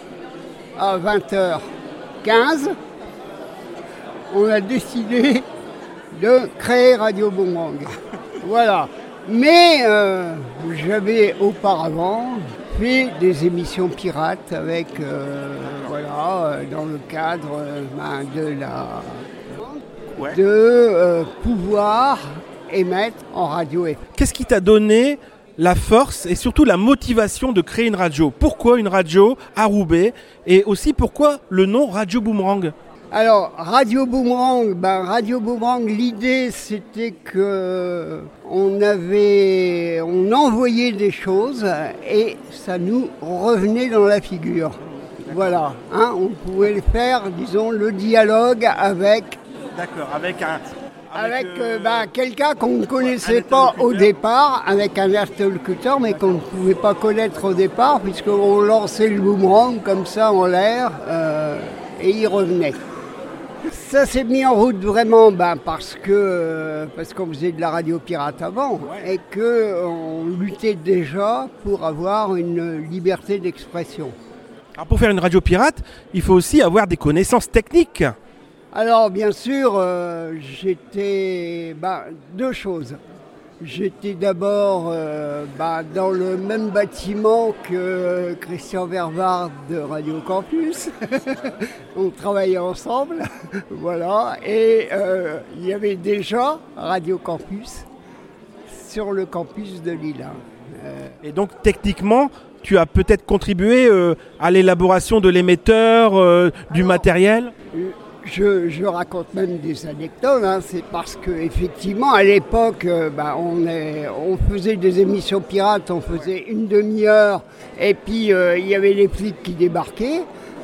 à vingt heures quinze, on a décidé de créer Radio Boomerang. Voilà. Mais euh, j'avais auparavant fait des émissions pirates avec, euh, voilà, dans le cadre euh, ben, de la... Ouais. de euh, pouvoir émettre en radio F M. Qu'est-ce qui t'a donné la force et surtout la motivation de créer une radio? Pourquoi une radio à Roubaix? Et aussi pourquoi le nom Radio Boomerang? Alors, Radio Boomerang, ben, Radio Boomerang, l'idée c'était que on avait, on envoyait des choses et ça nous revenait dans la figure. Voilà, hein, on pouvait faire, disons, le dialogue avec... D'accord, avec un... Avec, avec euh, bah, quelqu'un qu'on ne connaissait pas au départ, avec un interlocuteur, mais qu'on ne pouvait pas connaître au départ, puisqu'on lançait le boomerang comme ça en l'air, euh, et il revenait. Ça s'est mis en route vraiment bah, parce que euh, parce qu'on faisait de la radio pirate avant, ouais. Et qu'on luttait déjà pour avoir une liberté d'expression. Alors pour faire une radio pirate, il faut aussi avoir des connaissances techniques. Alors bien sûr, euh, j'étais bah, deux choses. J'étais d'abord euh, bah, dans le même bâtiment que Christian Vervard de Radio Campus. On travaillait ensemble, voilà. Et euh, il y avait déjà Radio Campus sur le campus de Lille. Euh... Et donc techniquement, tu as peut-être contribué euh, à l'élaboration de l'émetteur, euh, du Alors, matériel euh, Je, je raconte même des anecdotes, hein. C'est parce qu'effectivement, à l'époque, euh, bah, on, est, on faisait des émissions pirates, on faisait une demi-heure, et puis euh, il y avait les flics qui débarquaient.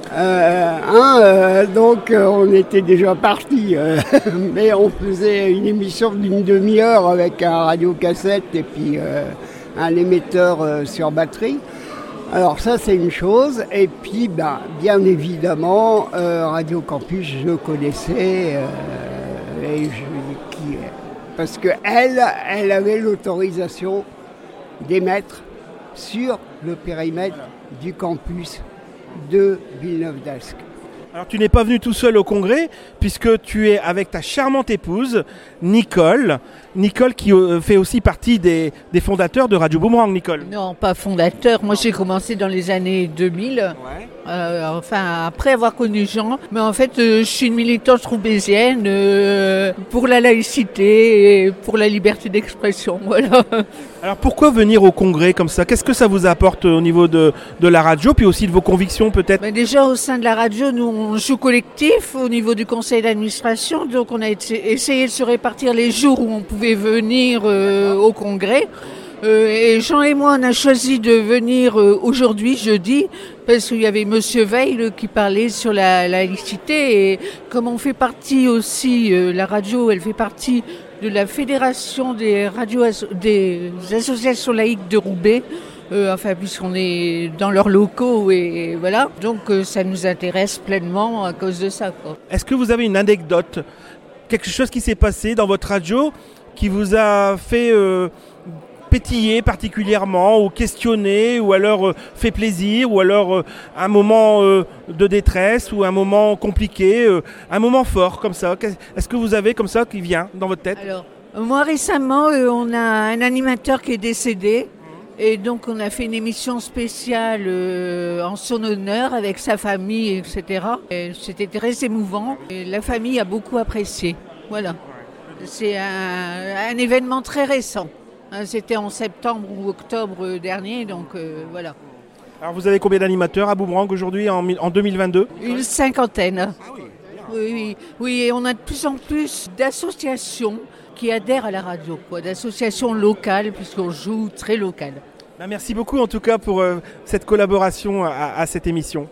Euh, hein, euh, donc euh, on était déjà partis, euh, mais on faisait une émission d'une demi-heure avec un radiocassette et puis euh, un émetteur euh, sur batterie. Alors ça c'est une chose, et puis bah, bien évidemment euh, Radio Campus je connaissais, euh, et je, qui, parce qu'elle elle avait l'autorisation d'émettre sur le périmètre du campus de Villeneuve-d'Ascq. Alors tu n'es pas venu tout seul au congrès, puisque tu es avec ta charmante épouse, Nicole. Nicole qui euh, fait aussi partie des, des fondateurs de Radio Boomerang, Nicole. Non, pas fondateur. Moi, j'ai commencé dans les années deux mille. Ouais. Euh, enfin, après avoir connu Jean. Mais en fait, euh, je suis une militante roubaisienne euh, pour la laïcité et pour la liberté d'expression. Voilà. Alors, pourquoi venir au congrès comme ça? Qu'est-ce que ça vous apporte au niveau de, de la radio, puis aussi de vos convictions peut-être? Ben déjà, au sein de la radio, nous, on joue collectif au niveau du conseil d'administration. Donc, on a été, essayé de se répartir les jours où on pouvait venir euh, au congrès. Euh, et Jean et moi, on a choisi de venir euh, aujourd'hui, jeudi, parce qu'il y avait Monsieur Veil qui parlait sur la, la laïcité. Et comme on fait partie aussi, euh, la radio, elle fait partie de la Fédération des radios, des associations laïques de Roubaix, euh, enfin puisqu'on est dans leurs locaux et, et voilà. Donc euh, ça nous intéresse pleinement à cause de ça, quoi. Est-ce que vous avez une anecdote, quelque chose qui s'est passé dans votre radio qui vous a fait euh, pétiller particulièrement ou questionner ou alors euh, fait plaisir ou alors euh, un moment euh, de détresse ou un moment compliqué, euh, un moment fort comme ça? Est-ce que vous avez comme ça qui vient dans votre tête? Alors, moi récemment, euh, on a un animateur qui est décédé et donc on a fait une émission spéciale euh, en son honneur avec sa famille, et cetera. Et c'était très émouvant et la famille a beaucoup apprécié. Voilà. C'est un, un événement très récent. C'était en septembre ou octobre dernier, donc euh, voilà. Alors vous avez combien d'animateurs à Boomerang aujourd'hui en, en deux mille vingt-deux? Une cinquantaine. Ah oui, oui, oui, oui, et on a de plus en plus d'associations qui adhèrent à la radio, quoi, d'associations locales, puisqu'on joue très local. Ben, merci beaucoup en tout cas pour euh, cette collaboration à, à cette émission.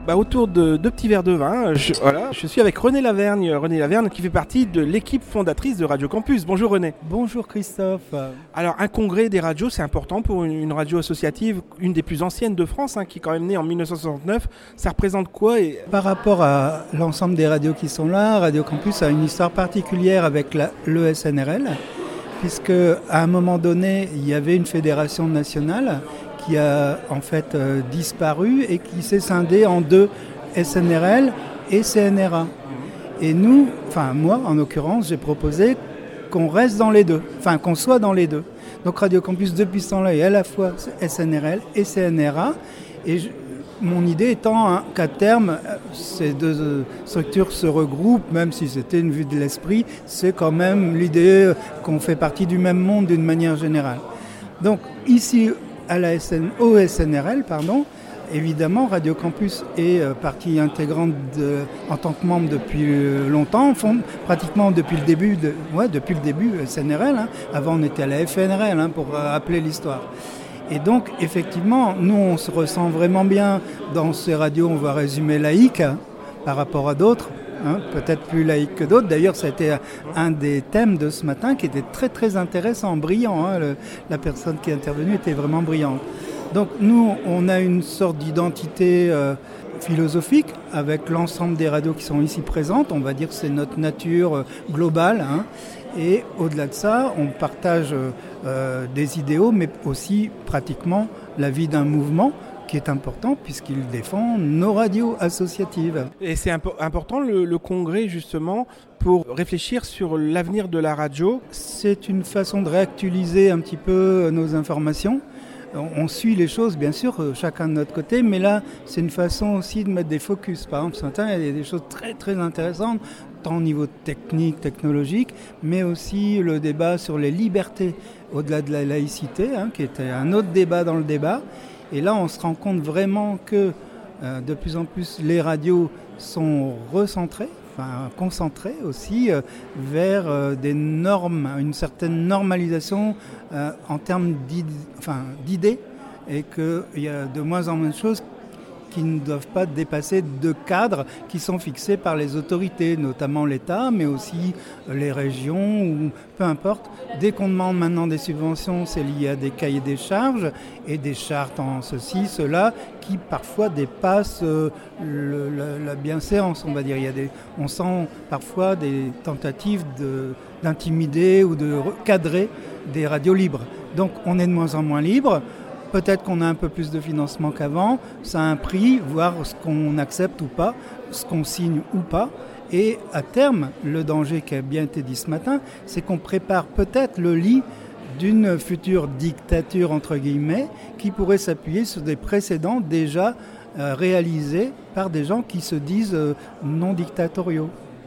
Bah, autour de deux petits verres de vin, je, voilà, je suis avec René Lavergne. René Lavergne qui fait partie de l'équipe fondatrice de Radio Campus. Bonjour René. Bonjour Christophe. Alors un congrès des radios, c'est important pour une, une radio associative, une des plus anciennes de France, hein, qui est quand même née en dix-neuf cent soixante-neuf. Ça représente quoi et... Par rapport à l'ensemble des radios qui sont là, Radio Campus a une histoire particulière avec la, l'E S N R L, puisque à un moment donné, il y avait une fédération nationale qui a en fait euh, disparu et qui s'est scindée en deux, S N R L et C N R A. Et nous, enfin moi en l'occurrence, j'ai proposé qu'on reste dans les deux, enfin qu'on soit dans les deux. Donc Radio Campus depuis ce temps-là est à la fois S N R L et C N R A. Et je, mon idée étant hein, qu'à terme, ces deux euh, structures se regroupent, même si c'était une vue de l'esprit, c'est quand même l'idée qu'on fait partie du même monde d'une manière générale. Donc ici, à la S N, au S N R L, pardon, évidemment, Radio Campus est euh, partie intégrante de, en tant que membre depuis euh, longtemps, fond, pratiquement depuis le début, de, ouais, depuis le début S N R L. Hein. Avant, on était à la F N R L hein, pour euh, rappeler l'histoire. Et donc, effectivement, nous, on se ressent vraiment bien dans ces radios, on va résumer laïques hein, par rapport à d'autres. Hein, peut-être plus laïque que d'autres. D'ailleurs, ça a été un des thèmes de ce matin qui était très très intéressant, brillant. Hein, le, la personne qui est intervenue était vraiment brillante. Donc nous, on a une sorte d'identité euh, philosophique avec l'ensemble des radios qui sont ici présentes. On va dire que c'est notre nature euh, globale. Hein, et au-delà de ça, on partage euh, des idéaux, mais aussi pratiquement la vie d'un mouvement qui est important puisqu'il défend nos radios associatives. Et c'est impo- important le, le congrès justement pour réfléchir sur l'avenir de la radio. C'est une façon de réactualiser un petit peu nos informations. On suit les choses, bien sûr, chacun de notre côté, mais là, c'est une façon aussi de mettre des focus. Par exemple, ce matin, il y a des choses très, très intéressantes, tant au niveau technique, technologique, mais aussi le débat sur les libertés, au-delà de la laïcité, hein, qui était un autre débat dans le débat. Et là, on se rend compte vraiment que euh, de plus en plus, les radios sont recentrées, enfin concentrées aussi euh, vers euh, des normes, une certaine normalisation euh, en termes d'idées, enfin, d'idées, et qu'il y a de moins en moins de choses qui ne doivent pas dépasser de cadres qui sont fixés par les autorités, notamment l'État, mais aussi les régions, ou peu importe. Dès qu'on demande maintenant des subventions, c'est lié à des cahiers des charges et des chartes en ceci, cela, qui parfois dépassent euh, le, la, la bienséance, on va dire. Il y a des, on sent parfois des tentatives de, d'intimider ou de cadrer des radios libres. Donc on est de moins en moins libre. Peut-être qu'on a un peu plus de financement qu'avant, ça a un prix, voir ce qu'on accepte ou pas, ce qu'on signe ou pas. Et à terme, le danger qui a bien été dit ce matin, c'est qu'on prépare peut-être le lit d'une future dictature, entre guillemets, qui pourrait s'appuyer sur des précédents déjà euh, réalisés par des gens qui se disent euh, non dictatoriaux.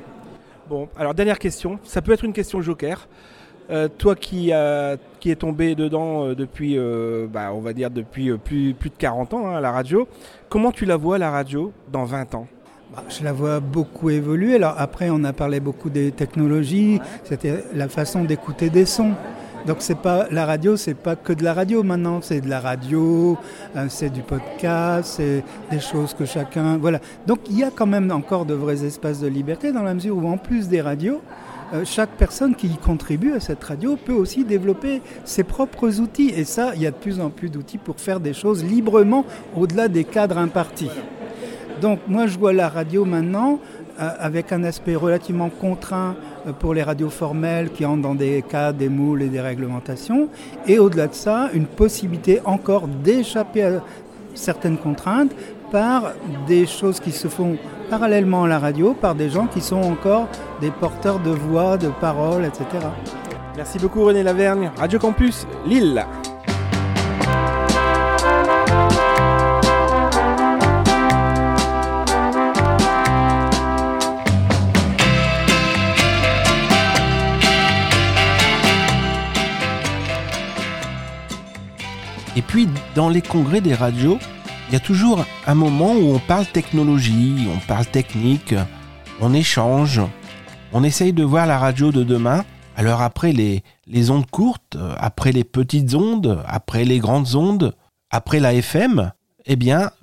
Bon, alors dernière question, ça peut être une question joker. Euh, toi qui, a, qui est tombé dedans euh, depuis, euh, bah, on va dire depuis euh, plus, plus de quarante ans, hein, la radio, comment tu la vois la radio dans vingt ans ? Bah, je la vois beaucoup évoluer. Alors après, on a parlé beaucoup des technologies, c'était la façon d'écouter des sons. Donc c'est pas la radio, c'est pas que de la radio maintenant, c'est de la radio, euh, c'est du podcast, c'est des choses que chacun, voilà. Donc il y a quand même encore de vrais espaces de liberté dans la mesure où en plus des radios, chaque personne qui y contribue à cette radio peut aussi développer ses propres outils. Et ça, il y a de plus en plus d'outils pour faire des choses librement au-delà des cadres impartis. Donc moi, je vois la radio maintenant euh, avec un aspect relativement contraint euh, pour les radios formelles qui entrent dans des cadres, des moules et des réglementations. Et au-delà de ça, une possibilité encore d'échapper à certaines contraintes par des choses qui se font parallèlement à la radio, par des gens qui sont encore des porteurs de voix, de paroles, et cetera. Merci beaucoup René Lavergne. Radio Campus Lille. Et puis, dans les congrès des radios, il y a toujours un moment où on parle technologie, on parle technique, on échange, on essaye de voir la radio de demain. Alors après les, les ondes courtes, après les petites ondes, après les grandes ondes, après la F M, eh bien,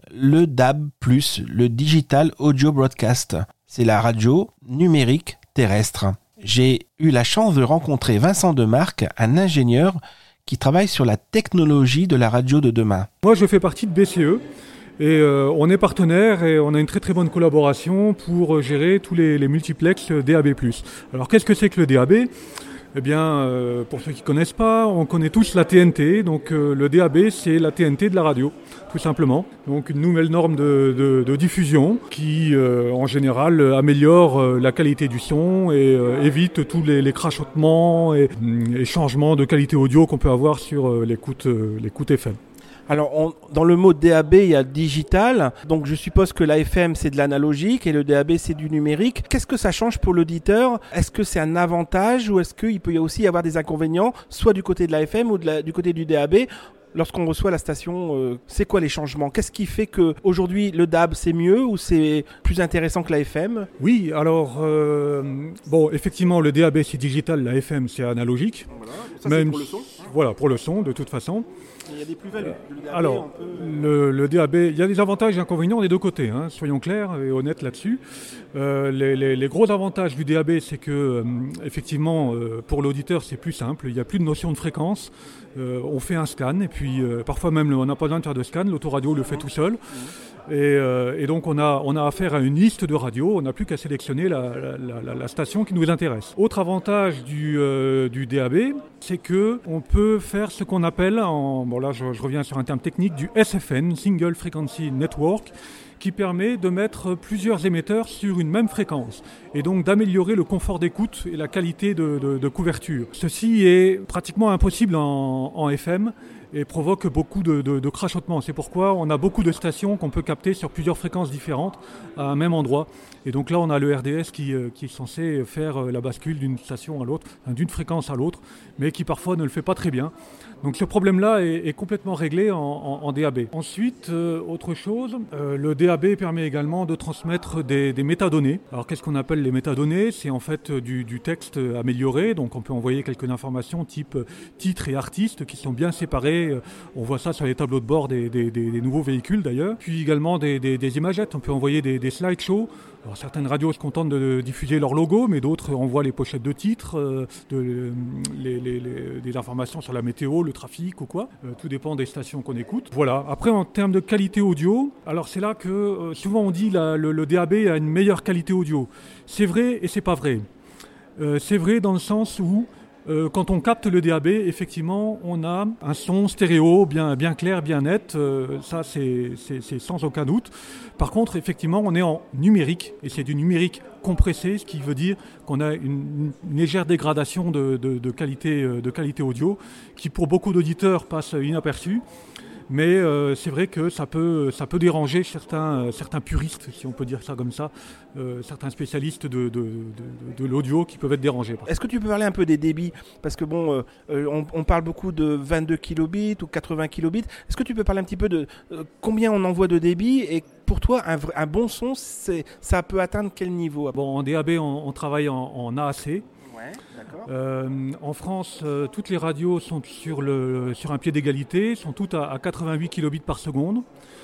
le D A B plus, le Digital Audio Broadcast. C'est la radio numérique terrestre. J'ai eu la chance de rencontrer Vincent Demarque, un ingénieur qui travaille sur la technologie de la radio de demain. Moi, je fais partie de B C E et euh, on est partenaire et on a une très très bonne collaboration pour gérer tous les, les multiplexes D A B plus. Alors, qu'est-ce que c'est que le D A B ? Eh bien, euh, pour ceux qui ne connaissent pas, on connaît tous la T N T. Donc, euh, le D A B, c'est la T N T de la radio, tout simplement. Donc, une nouvelle norme de, de, de diffusion qui, euh, en général, améliore euh, la qualité du son et euh, évite tous les, les crachotements et, et changements de qualité audio qu'on peut avoir sur euh, l'écoute, euh, l'écoute F M. Alors, on, dans le mot D A B, il y a digital. Donc, je suppose que l'A F M, c'est de l'analogique et le D A B, c'est du numérique. Qu'est-ce que ça change pour l'auditeur ? Est-ce que c'est un avantage ou est-ce qu'il peut aussi y avoir des inconvénients, soit du côté de l'A F M ou de la, du côté du D A B ? Lorsqu'on reçoit la station, euh, c'est quoi les changements ? Qu'est-ce qui fait qu'aujourd'hui, le D A B, c'est mieux ou c'est plus intéressant que l'A F M ? Oui, alors, euh, bon, effectivement, le D A B, c'est digital, l'A F M, c'est analogique. Voilà, ça, Même, c'est pour le son. Voilà, pour le son, de toute façon. Il y a des plus-values. Le D A B, Alors, peut... le, le D A B, il y a des avantages et inconvénients des deux côtés, hein, soyons clairs et honnêtes là-dessus. Euh, les, les, les gros avantages du D A B, c'est que, euh, effectivement, euh, pour l'auditeur, c'est plus simple. Il n'y a plus de notion de fréquence. Euh, on fait un scan et puis euh, parfois même on n'a pas besoin de faire de scan, l'autoradio le fait tout seul. Et, euh, et donc on a, on a affaire à une liste de radios, on n'a plus qu'à sélectionner la, la, la, la station qui nous intéresse. Autre avantage du, euh, du D A B, c'est qu'on peut faire ce qu'on appelle, en, bon là je, je reviens sur un terme technique, du S F N, Single Frequency Network, qui permet de mettre plusieurs émetteurs sur une même fréquence et donc d'améliorer le confort d'écoute et la qualité de, de, de couverture. Ceci est pratiquement impossible en, en F M et provoque beaucoup de, de, de crachotements. C'est pourquoi on a beaucoup de stations qu'on peut capter sur plusieurs fréquences différentes à un même endroit. Et donc là, on a le R D S qui, qui est censé faire la bascule d'une station à l'autre, d'une fréquence à l'autre, mais qui parfois ne le fait pas très bien. Donc ce problème-là est, est complètement réglé en, en, en D A B. Ensuite, euh, autre chose, euh, le D A B permet également de transmettre des, des métadonnées. Alors qu'est-ce qu'on appelle les métadonnées ? C'est en fait du, du texte amélioré, donc on peut envoyer quelques informations type titre et artiste qui sont bien séparés. On voit ça sur les tableaux de bord des, des, des, des nouveaux véhicules d'ailleurs. Puis également des, des, des imagettes, on peut envoyer des, des slideshows. Alors, certaines radios se contentent de diffuser leur logo, mais d'autres envoient les pochettes de titres, euh, de, les, les, les, des informations sur la météo, le trafic ou quoi. Euh, tout dépend des stations qu'on écoute. Voilà. Après, en termes de qualité audio, alors c'est là que euh, souvent on dit la, le, le D A B a une meilleure qualité audio. C'est vrai et c'est pas vrai. Euh, c'est vrai dans le sens où Euh, quand on capte le D A B, effectivement, on a un son stéréo bien, bien clair, bien net. Euh, ça, c'est, c'est, c'est sans aucun doute. Par contre, effectivement, on est en numérique, et c'est du numérique compressé, ce qui veut dire qu'on a une, une légère dégradation de, de, de, qualité, de qualité audio, qui pour beaucoup d'auditeurs passe inaperçue. Mais euh, c'est vrai que ça peut, ça peut déranger certains, euh, certains puristes, si on peut dire ça comme ça, euh, certains spécialistes de, de, de, de l'audio qui peuvent être dérangés. Est-ce que tu peux parler un peu des débits ? Parce que bon, euh, on, on parle beaucoup de vingt-deux kilobits ou quatre-vingts kilobits. Est-ce que tu peux parler un petit peu de euh, combien on envoie de débit et pour toi, un, un bon son, c'est, ça peut atteindre quel niveau ? Bon, en D A B, on, on travaille en, en A A C. Ouais, d'accord. Euh, en France, euh, toutes les radios sont sur, le, sur un pied d'égalité, sont toutes à, à quatre-vingt-huit kilobits par seconde.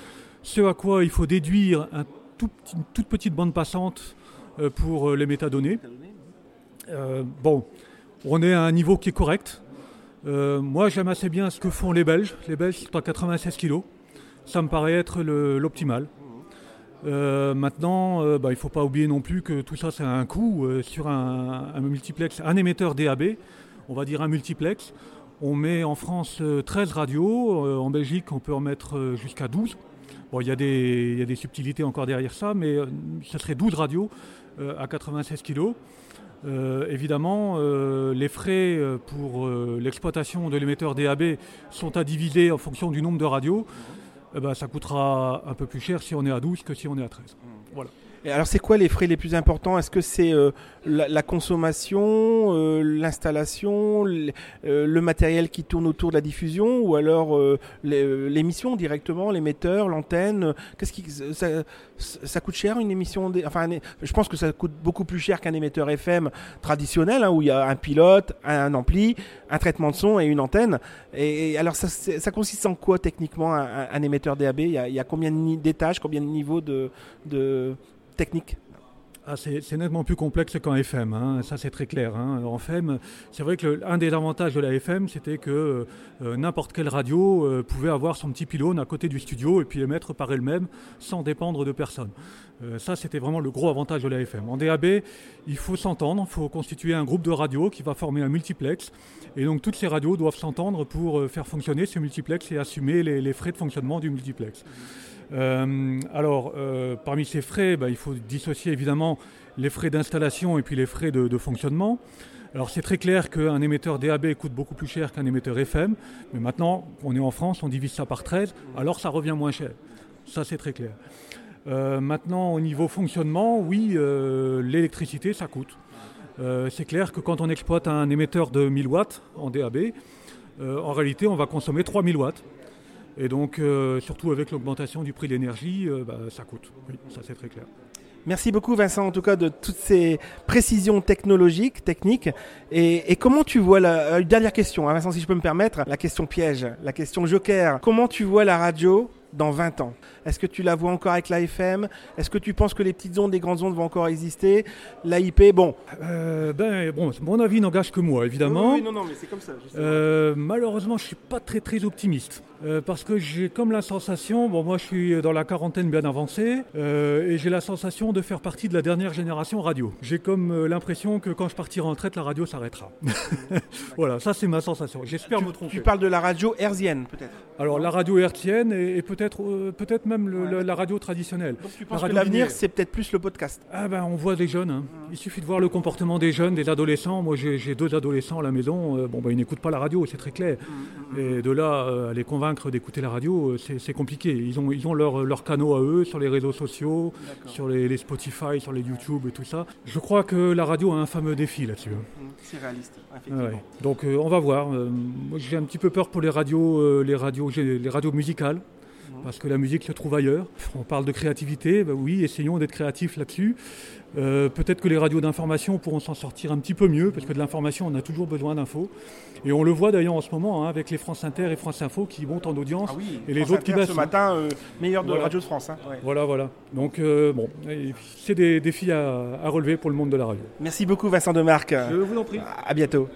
Ce à quoi il faut déduire un tout petit, une toute petite bande passante euh, pour les métadonnées. Euh, bon, on est à un niveau qui est correct. Euh, moi, j'aime assez bien ce que font les Belges. Les Belges sont à quatre-vingt-seize kilos. Ça me paraît être le, l'optimal. Euh, maintenant, euh, bah, il ne faut pas oublier non plus que tout ça, c'est un coût. Euh, sur un, un multiplex, un émetteur D A B, on va dire un multiplex, on met en France euh, treize radios. Euh, en Belgique, on peut en mettre euh, jusqu'à douze. Bon, il y a des, il y a des subtilités encore derrière ça, mais euh, ça serait douze radios euh, à quatre-vingt-seize kilos. Euh, évidemment, euh, les frais pour euh, l'exploitation de l'émetteur D A B sont à diviser en fonction du nombre de radios. Eh ben, ça coûtera un peu plus cher si on est à douze que si on est à treize. Voilà. Et alors c'est quoi les frais les plus importants? Est-ce que c'est euh, la, la consommation, euh, l'installation, l- euh, le matériel qui tourne autour de la diffusion, ou alors euh, les- l'émission directement, l'émetteur, l'antenne? Qu'est-ce qui ça, ça coûte cher une émission des- Enfin, un- je pense que ça coûte beaucoup plus cher qu'un émetteur F M traditionnel, hein, où il y a un pilote, un ampli, un traitement de son et une antenne. Et, et alors ça, c'est- ça consiste en quoi techniquement un, un- un émetteur D A B? Il y a, il y a combien de ni- d'étages, combien de niveaux de, de technique? Ah, c'est, c'est nettement plus complexe qu'en F M, hein. Ça c'est très clair, hein. En F M, c'est vrai que le- un des avantages de la F M, c'était que euh, n'importe quelle radio euh, pouvait avoir son petit pylône à côté du studio et puis émettre par elle-même sans dépendre de personne. Euh, ça, c'était vraiment le gros avantage de la F M. En D A B, il faut s'entendre, il faut constituer un groupe de radios qui va former un multiplex. Et donc toutes ces radios doivent s'entendre pour euh, faire fonctionner ce multiplex et assumer les, les frais de fonctionnement du multiplex. Euh, alors, euh, parmi ces frais, bah, il faut dissocier évidemment les frais d'installation et puis les frais de, de fonctionnement. Alors, c'est très clair qu'un émetteur D A B coûte beaucoup plus cher qu'un émetteur F M, mais maintenant, on est en France, on divise ça par treize, alors ça revient moins cher. Ça, c'est très clair. Euh, maintenant, au niveau fonctionnement, oui, euh, l'électricité, ça coûte. Euh, c'est clair que quand on exploite un émetteur de mille watts en D A B, euh, en réalité, on va consommer trois mille watts. Et donc, euh, surtout avec l'augmentation du prix de l'énergie, euh, bah, ça coûte. Oui, ça c'est très clair. Merci beaucoup Vincent, en tout cas, de toutes ces précisions technologiques, techniques. Et, et comment tu vois la... Une dernière question, hein, Vincent, si je peux me permettre, la question piège, la question joker. Comment tu vois la radio dans vingt ans? Est-ce que tu la vois encore avec la F M? Est-ce que tu penses que les petites ondes, les grandes ondes vont encore exister? L'A I P, bon. Euh, ben, bon, mon avis n'engage que moi, évidemment. Oui, oui, non, non, mais c'est comme ça. Euh, malheureusement, je ne suis pas très très optimiste. Euh, parce que j'ai comme la sensation, bon moi je suis dans la quarantaine bien avancée, euh, et j'ai la sensation de faire partie de la dernière génération radio. J'ai comme euh, l'impression que quand je partirai en retraite, la radio s'arrêtera. Voilà, ça c'est ma sensation. J'espère tu, me tromper. Tu parles de la radio hertzienne, peut-être? Alors la radio hertzienne et, et peut-être, euh, peut-être même le, ouais. le, la radio traditionnelle. Donc tu penses que l'avenir, linéaire, c'est peut-être plus le podcast? Ah ben on voit des jeunes. Hein. Mmh. Il suffit de voir le comportement des jeunes, des adolescents. Moi j'ai, j'ai deux adolescents à la maison. Euh, bon ben ils n'écoutent pas la radio, c'est très clair. Mmh. Et de là euh, à les convaincre d'écouter la radio, c'est, c'est compliqué. Ils ont, ils ont leurs leur canaux à eux sur les réseaux sociaux, D'accord. sur les, les Spotify, sur les YouTube et tout ça. Je crois que la radio a un fameux défi là-dessus. C'est réaliste, effectivement. Ouais. Donc euh, on va voir. Euh, moi, j'ai un petit peu peur pour les radios, euh, les radios, les radios musicales. Parce que la musique se trouve ailleurs. On parle de créativité, ben oui, essayons d'être créatifs là-dessus. Euh, peut-être que les radios d'information pourront s'en sortir un petit peu mieux, parce que de l'information, on a toujours besoin d'infos. Et on le voit d'ailleurs en ce moment, hein, avec les France Inter et France Info qui montent en audience, ah oui, et les France autres Inter, qui baissent. Ce matin, euh, meilleur de voilà. radio de France. Hein. Ouais. Voilà, voilà. Donc euh, bon, c'est des défis à, à relever pour le monde de la radio. Merci beaucoup Vincent Demarque. Je vous en prie. À bientôt.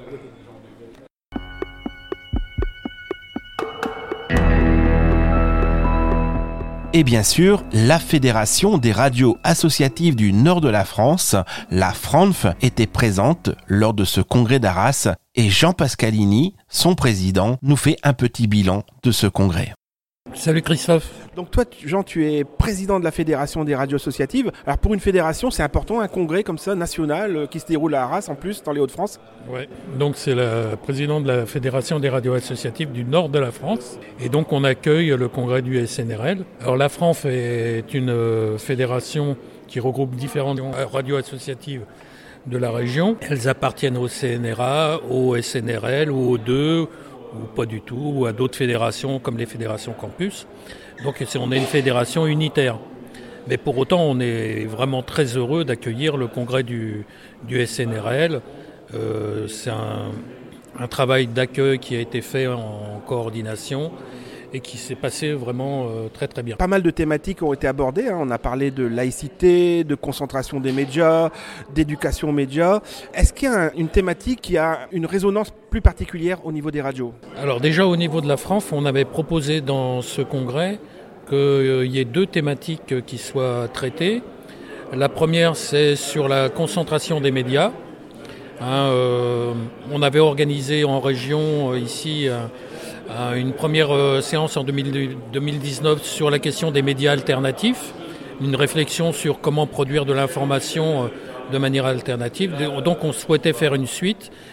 Et bien sûr, la Fédération des radios associatives du nord de la France, la FRANF, était présente lors de ce congrès d'Arras et Jean Pascalini, son président, nous fait un petit bilan de ce congrès. Salut Christophe. Donc toi, Jean, tu es président de la Fédération des radios associatives. Alors pour une fédération, c'est important, un congrès comme ça, national, euh, qui se déroule à Arras, en plus, dans les Hauts-de-France. Oui, donc c'est le président de la Fédération des radios associatives du nord de la France. Et donc on accueille le congrès du S N R L. Alors la FRANF est une fédération qui regroupe différentes radios associatives de la région. Elles appartiennent au C N R A, au S N R L ou aux deux, ou pas du tout, ou à d'autres fédérations comme les fédérations campus. Donc on est une fédération unitaire. Mais pour autant, on est vraiment très heureux d'accueillir le congrès du, du S N R L. Euh, c'est un, un travail d'accueil qui a été fait en coordination et qui s'est passé vraiment euh, très très bien. Pas mal de thématiques ont été abordées, hein. On a parlé de laïcité, de concentration des médias, d'éducation aux médias. Est-ce qu'il y a un, une thématique qui a une résonance plus particulière au niveau des radios? Alors déjà au niveau de la FRANF, on avait proposé dans ce congrès qu'il euh, y ait deux thématiques qui soient traitées. La première, c'est sur la concentration des médias. Hein, euh, on avait organisé en région euh, ici euh, une première euh, séance en deux mille dix-neuf sur la question des médias alternatifs, une réflexion sur comment produire de l'information euh, de manière alternative. Donc on souhaitait faire une suite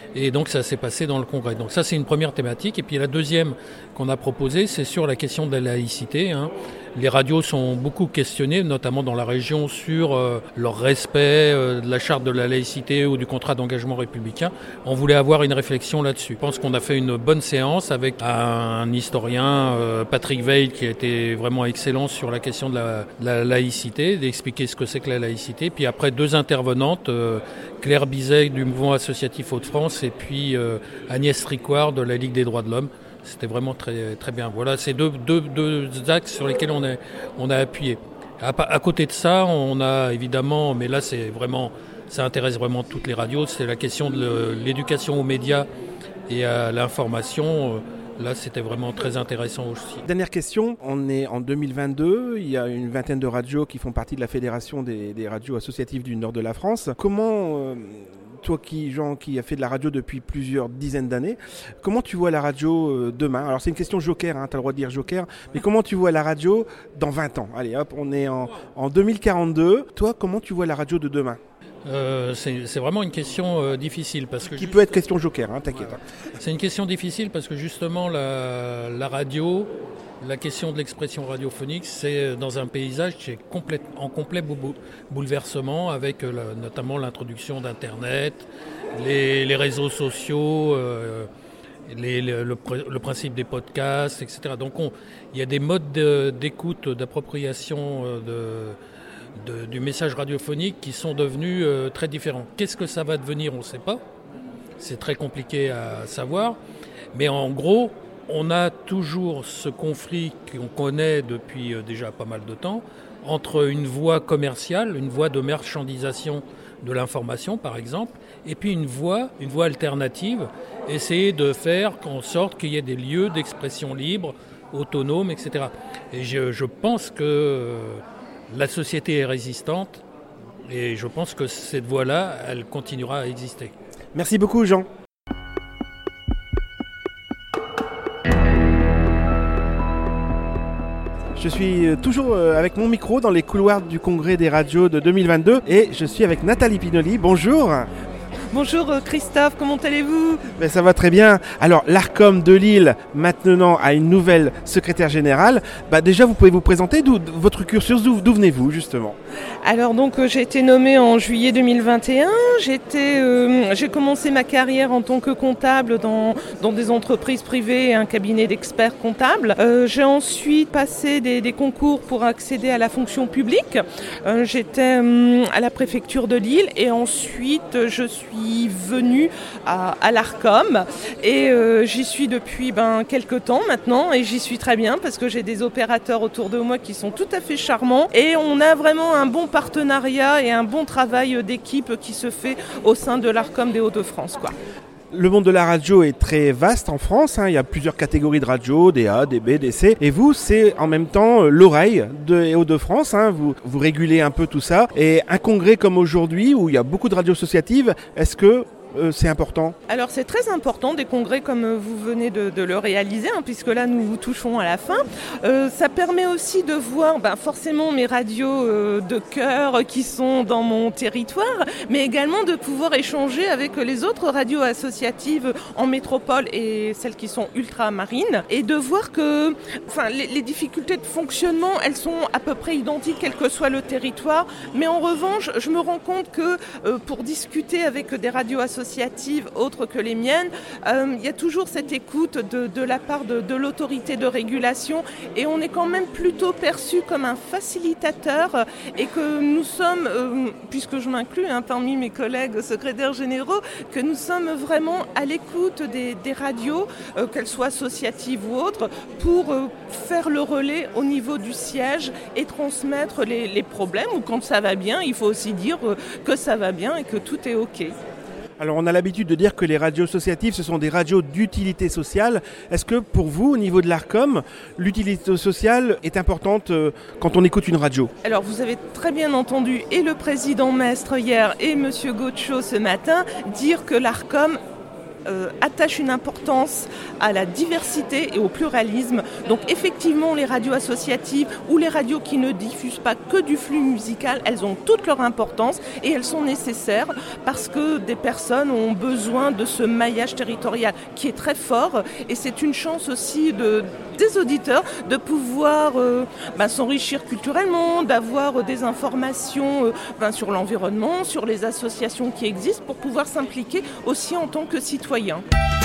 Et donc ça s'est passé dans le congrès. Donc ça c'est une première thématique. Et puis la deuxième qu'on a proposée, c'est sur la question de la laïcité, hein. Les radios sont beaucoup questionnées, notamment dans la région, sur euh, leur respect euh, de la charte de la laïcité ou du contrat d'engagement républicain. On voulait avoir une réflexion là-dessus. Je pense qu'on a fait une bonne séance avec un historien, euh, Patrick Veil, qui a été vraiment excellent sur la question de la, de la laïcité, d'expliquer ce que c'est que la laïcité. Puis après, deux intervenantes, euh, Claire Bizet du mouvement associatif Hauts-de-France et puis euh, Agnès Tricoire de la Ligue des droits de l'homme. C'était vraiment très, très bien. Voilà, c'est deux, deux, deux axes sur lesquels on, est, on a appuyé. À, à côté de ça, on a évidemment, mais là c'est vraiment, ça intéresse vraiment toutes les radios, c'est la question de l'éducation aux médias et à l'information. Là, c'était vraiment très intéressant aussi. Dernière question, on est en deux mille vingt-deux, il y a une vingtaine de radios qui font partie de la Fédération des, des radios associatives du nord de la France. Comment... Euh, Toi qui, Jean, qui a fait de la radio depuis plusieurs dizaines d'années, comment tu vois la radio euh, demain? Alors c'est une question joker, hein, tu as le droit de dire joker, mais comment tu vois la radio dans vingt ans? Allez hop, on est en, en deux mille quarante-deux. Toi, comment tu vois la radio de demain? euh, c'est, c'est vraiment une question euh, difficile. Parce que qui juste... peut être question joker, hein, t'inquiète. Ouais. C'est une question difficile parce que justement la, la radio... La question de l'expression radiophonique, c'est dans un paysage qui est complet, en complet bou- bouleversement avec euh, la, notamment l'introduction d'Internet, les, les réseaux sociaux, euh, les, le, le, le principe des podcasts, et cetera. Donc il y a des modes de, d'écoute, d'appropriation euh, de, de, du message radiophonique qui sont devenus euh, très différents. Qu'est-ce que ça va devenir? On ne sait pas. C'est très compliqué à savoir. Mais en gros... On a toujours ce conflit qu'on connaît depuis déjà pas mal de temps entre une voie commerciale, une voie de marchandisation de l'information par exemple, et puis une voie, une voie alternative, essayer de faire en sorte qu'il y ait des lieux d'expression libre, autonomes, et cetera. Et je, je pense que la société est résistante et je pense que cette voie-là, elle continuera à exister. Merci beaucoup Jean. Je suis toujours avec mon micro dans les couloirs du congrès des radios de deux mille vingt-deux et je suis avec Nathalie Pinoli. Bonjour. Bonjour Christophe, comment allez-vous? Ben, ça va très bien. Alors l'Arcom de Lille maintenant a une nouvelle secrétaire générale. Ben, déjà vous pouvez vous présenter, d'où, votre cursus, d'où, d'où venez-vous justement? Alors donc euh, j'ai été nommée en juillet deux mille vingt et un. J'étais, euh, j'ai commencé ma carrière en tant que comptable dans, dans des entreprises privées et un cabinet d'experts comptables. Euh, j'ai ensuite passé des, des concours pour accéder à la fonction publique. Euh, j'étais euh, à la préfecture de Lille et ensuite je suis venue à, à l'Arcom et euh, j'y suis depuis ben, quelques temps maintenant et j'y suis très bien parce que j'ai des opérateurs autour de moi qui sont tout à fait charmants et on a vraiment un bon partenariat et un bon travail d'équipe qui se fait au sein de l'Arcom des Hauts-de-France, quoi. Le monde de la radio est très vaste en France, hein. Il y a plusieurs catégories de radio, des A, des B, des C. Et vous, c'est en même temps l'oreille des Hauts-de-France, hein. vous, vous régulez un peu tout ça. Et un congrès comme aujourd'hui, où il y a beaucoup de radios associatives, est-ce que euh, c'est important? Alors c'est très important, des congrès comme vous venez de, de le réaliser, hein, puisque là nous vous touchons à la fin. Euh, ça permet aussi de voir ben, forcément mes radios euh, de cœur qui sont dans mon territoire, mais également de pouvoir échanger avec les autres radios associatives en métropole et celles qui sont ultramarines, et de voir que enfin, les, les difficultés de fonctionnement, elles sont à peu près identiques quel que soit le territoire, mais en revanche, je me rends compte que euh, pour discuter avec des radios associatives autres que les miennes, euh, il y a toujours cette écoute de, de la part de, de l'autorité de régulation et on est quand même plutôt perçu comme un facilitateur et que nous sommes, euh, puisque je m'inclus hein, parmi mes collègues secrétaires généraux, que nous sommes vraiment à l'écoute des, des radios, euh, qu'elles soient associatives ou autres, pour euh, faire le relais au niveau du siège et transmettre les, les problèmes, ou quand ça va bien, il faut aussi dire euh, que ça va bien et que tout est OK. Alors on a l'habitude de dire que les radios associatives, ce sont des radios d'utilité sociale. Est-ce que pour vous, au niveau de l'Arcom, l'utilité sociale est importante euh, quand on écoute une radio? Alors vous avez très bien entendu et le président Mestre hier et monsieur Gaucho ce matin dire que l'Arcom euh, attache une importance à la diversité et au pluralisme. Donc effectivement, les radios associatives ou les radios qui ne diffusent pas que du flux musical, elles ont toute leur importance et elles sont nécessaires parce que des personnes ont besoin de ce maillage territorial qui est très fort et c'est une chance aussi de, des auditeurs de pouvoir euh, ben, s'enrichir culturellement, d'avoir des informations euh, ben, sur l'environnement, sur les associations qui existent pour pouvoir s'impliquer aussi en tant que citoyen.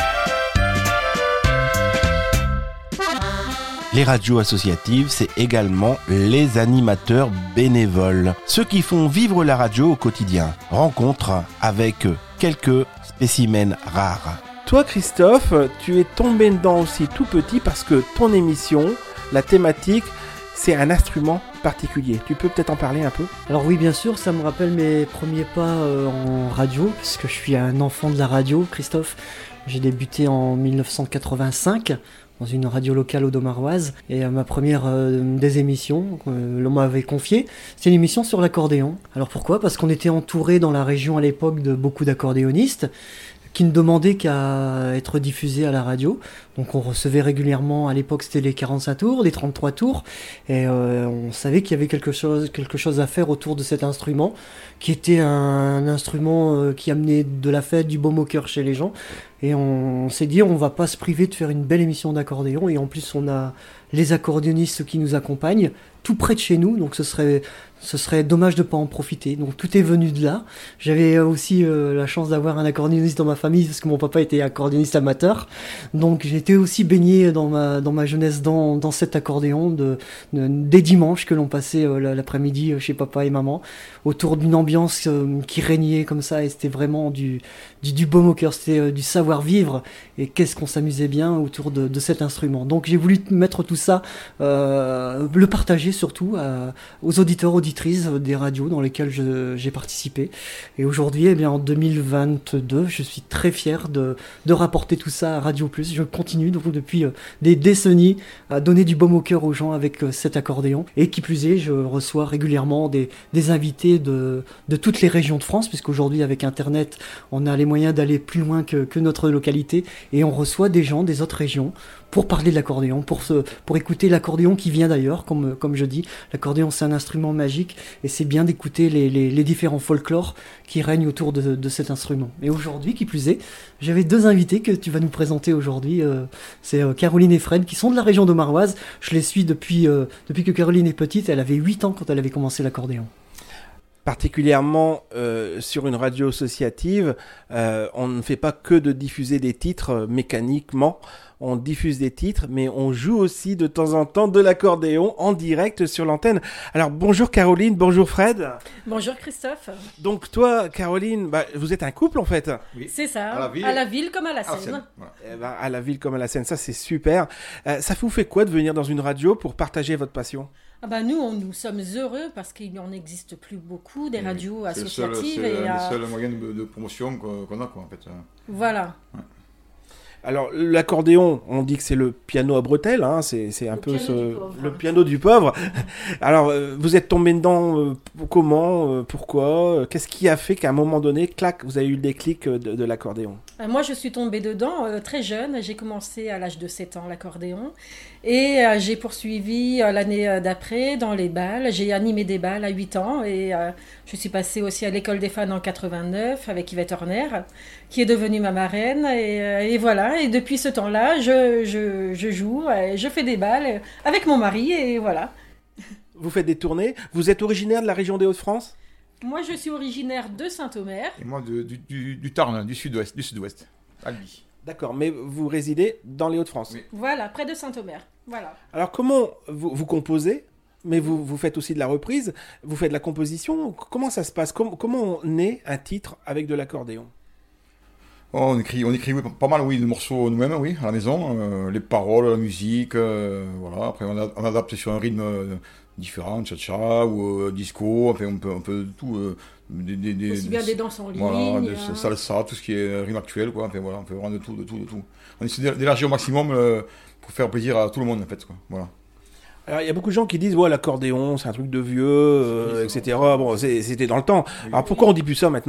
Les radios associatives, c'est également les animateurs bénévoles, ceux qui font vivre la radio au quotidien. Rencontre avec quelques spécimens rares. Toi, Christophe, tu es tombé dedans aussi tout petit parce que ton émission, la thématique, c'est un instrument particulier. Tu peux peut-être en parler un peu ? Alors oui, bien sûr, ça me rappelle mes premiers pas euh, en radio, puisque je suis un enfant de la radio, Christophe. J'ai débuté en dix-neuf cent quatre-vingt-cinq dans une radio locale audomaroise, et euh, ma première euh, des émissions, euh, l'on m'avait confiée, c'est une émission sur l'accordéon. Alors pourquoi ? Parce qu'on était entouré dans la région à l'époque de beaucoup d'accordéonistes, qui ne demandait qu'à être diffusé à la radio. Donc on recevait régulièrement, à l'époque c'était les quarante-cinq tours, les trente-trois tours, et euh, on savait qu'il y avait quelque chose, quelque chose à faire autour de cet instrument, qui était un, un instrument euh, qui amenait de la fête, du baume au cœur chez les gens, et on, on s'est dit on va pas se priver de faire une belle émission d'accordéon, et en plus on a les accordéonistes qui nous accompagnent, tout près de chez nous, donc ce serait... Ce serait dommage de ne pas en profiter. Donc tout est venu de là. J'avais aussi euh, la chance d'avoir un accordéoniste dans ma famille parce que mon papa était accordéoniste amateur. Donc j'ai été aussi baigné dans ma, dans ma jeunesse dans, dans cet accordéon de, de, des dimanches que l'on passait euh, l'après-midi euh, chez papa et maman autour d'une ambiance euh, qui régnait comme ça et c'était vraiment du, du, du baume au cœur, c'était euh, du savoir-vivre et qu'est-ce qu'on s'amusait bien autour de, de cet instrument. Donc j'ai voulu mettre tout ça, euh, le partager surtout à, aux auditeurs, auditeurs des radios dans lesquelles je, j'ai participé. Et aujourd'hui, eh bien, en deux mille vingt-deux, je suis très fier de, de rapporter tout ça à Radio Plus. Je continue donc depuis euh, des décennies à donner du baume au cœur aux gens avec euh, cet accordéon. Et qui plus est, je reçois régulièrement des, des invités de, de toutes les régions de France, puisqu'aujourd'hui, avec Internet, on a les moyens d'aller plus loin que, que notre localité. Et on reçoit des gens des autres régions pour parler de l'accordéon, pour, se, pour écouter l'accordéon qui vient d'ailleurs, comme, comme je dis. L'accordéon, c'est un instrument magique et c'est bien d'écouter les, les, les différents folklores qui règnent autour de, de cet instrument. Et aujourd'hui, qui plus est, j'avais deux invités que tu vas nous présenter aujourd'hui. Euh, c'est euh, Caroline et Fred qui sont de la région d'Aumaroise. Je les suis depuis, euh, depuis que Caroline est petite. Elle avait huit ans quand elle avait commencé l'accordéon. Particulièrement euh, sur une radio associative, euh, on ne fait pas que de diffuser des titres euh, mécaniquement, on diffuse des titres, mais on joue aussi de temps en temps de l'accordéon en direct sur l'antenne. Alors bonjour Caroline, bonjour Fred. Bonjour Christophe. Donc toi Caroline, bah, vous êtes un couple en fait. Oui. C'est ça, à la, ville, à la ville comme à la scène. À la, scène. Voilà. Eh ben, à la ville comme à la scène, ça c'est super. Euh, ça vous fait quoi de venir dans une radio pour partager votre passion ? Ah bah nous, on, nous sommes heureux parce qu'il n'en existe plus beaucoup des radios oui, associatives. C'est, le seul, c'est et, le euh... seul moyen de, de promotion qu'on a, quoi, en fait. Voilà. Ouais. Alors, l'accordéon, on dit que c'est le piano à bretelles, hein, c'est, c'est un le peu ce, le piano du pauvre. Alors, euh, vous êtes tombé dedans, euh, comment, euh, pourquoi euh, Qu'est-ce qui a fait qu'à un moment donné, clac, vous avez eu le déclic de, de l'accordéon ? euh, Moi, je suis tombée dedans euh, très jeune. J'ai commencé à l'âge de sept ans l'accordéon. Et euh, j'ai poursuivi euh, l'année d'après dans les bals. J'ai animé des bals à huit ans. Et euh, je suis passée aussi à l'école des fans en quatre-vingt-neuf avec Yvette Horner, qui est devenue ma marraine. Et, euh, et voilà. Et depuis ce temps-là, je, je, je joue, je fais des balles avec mon mari et voilà. Vous faites des tournées. Vous êtes originaire de la région des Hauts-de-France ? Moi, je suis originaire de Saint-Omer. Et moi, de, du, du, du Tarn, du sud-ouest, du sud-ouest, Albi. D'accord, mais vous résidez dans les Hauts-de-France ? Oui. Voilà, près de Saint-Omer. Voilà. Alors, comment vous, vous composez ? Mais vous, vous faites aussi de la reprise, vous faites de la composition. Comment ça se passe ? Comment, comment naît un titre avec de l'accordéon ? Oh, on écrit, on écrit oui, pas mal, oui, de morceaux nous-mêmes, oui, à la maison, euh, les paroles, la musique, euh, voilà. Après, on, a, on adapte sur un rythme euh, différent, cha-cha ou euh, disco, enfin, on peut, on peut tout. Euh, des, des, des, Aussi bien des danses en ligne. Voilà, des hein. salsa, tout ce qui est rythme actuel, quoi. Enfin, voilà, on peut vraiment de tout, de tout, de tout. On essaie d'élargir au maximum euh, pour faire plaisir à tout le monde, en fait, quoi. Voilà. Alors, il y a beaucoup de gens qui disent, ouais, l'accordéon, c'est un truc de vieux, euh, oui, et cetera. Bon, c'est, c'était dans le temps. Oui, Alors, pourquoi on dit plus ça maintenant ?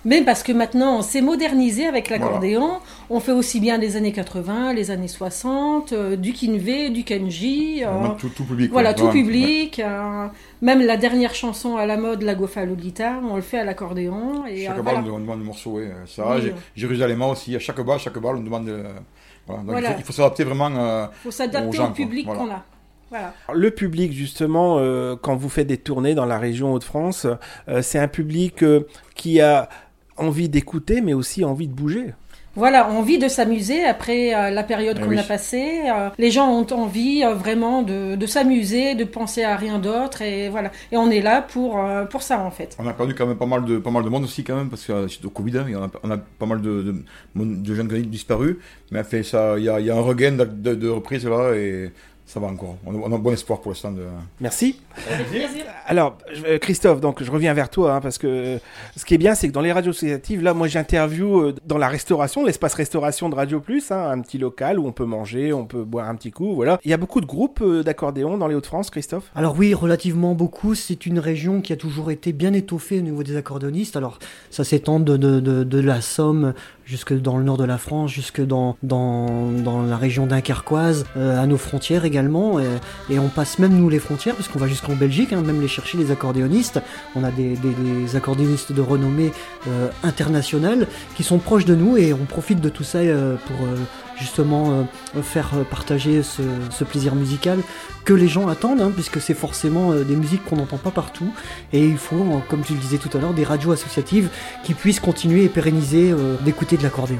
Mais parce que maintenant, on s'est modernisé avec l'accordéon. Voilà. On fait aussi bien les années quatre-vingts, les années soixante, euh, du Kinvé, du Kenji. Euh, tout, tout public. Voilà, ouais. tout ouais. public. Euh, même la dernière chanson à la mode, la Gofalo guitare, on le fait à l'accordéon. Et, chaque euh, balle, voilà. on demande un morceau. Ouais. Ça, oui, J- euh. Jérusalem aussi, à chaque balle, chaque balle, on demande. Euh, voilà. Donc voilà. il faut, il faut s'adapter vraiment euh, Il faut s'adapter aux gens, au public voilà. qu'on a. Voilà. Le public, justement, euh, quand vous faites des tournées dans la région Hauts-de-France, euh, c'est un public euh, qui a envie d'écouter, mais aussi envie de bouger. Voilà, envie de s'amuser après euh, la période eh qu'on oui. a passée. Euh, les gens ont envie euh, vraiment de, de s'amuser, de penser à rien d'autre, et voilà. Et on est là pour euh, pour ça en fait. On a perdu quand même pas mal de pas mal de monde aussi quand même parce que euh, suite au Covid, hein, il y en a, on a pas mal de, de, de jeunes qui ont disparu, mais fait ça, il y a, il y a un regain de, de, de reprise là et ça va encore. On a, on a bon espoir pour l'instant. De... Merci. Avec plaisir. Alors, je- Christophe, donc je reviens vers toi, hein, parce que ce qui est bien, c'est que dans les radios associatives, là, moi, j'interview euh, dans la restauration, l'espace restauration de Radio Plus, hein, un petit local où on peut manger, on peut boire un petit coup, voilà. Il y a beaucoup de groupes euh, d'accordéon dans les Hauts-de-France, Christophe? Alors oui, relativement beaucoup. C'est une région qui a toujours été bien étoffée au niveau des accordéonistes. Alors ça s'étend de, de, de, de la Somme jusque dans le nord de la France, jusque dans, dans, dans la région dunkerquoise, euh, à nos frontières également. Et, et on passe même nous les frontières, parce qu'on va jusqu'en Belgique, hein, même les chercher les accordéonistes. On a des, des, des accordéonistes de renommée euh, internationale qui sont proches de nous et on profite de tout ça euh, pour... Euh, justement euh, faire partager ce, ce plaisir musical que les gens attendent, hein, puisque c'est forcément euh, des musiques qu'on n'entend pas partout, et il faut, euh, comme tu le disais tout à l'heure, des radios associatives qui puissent continuer et pérenniser euh, d'écouter de l'accordéon.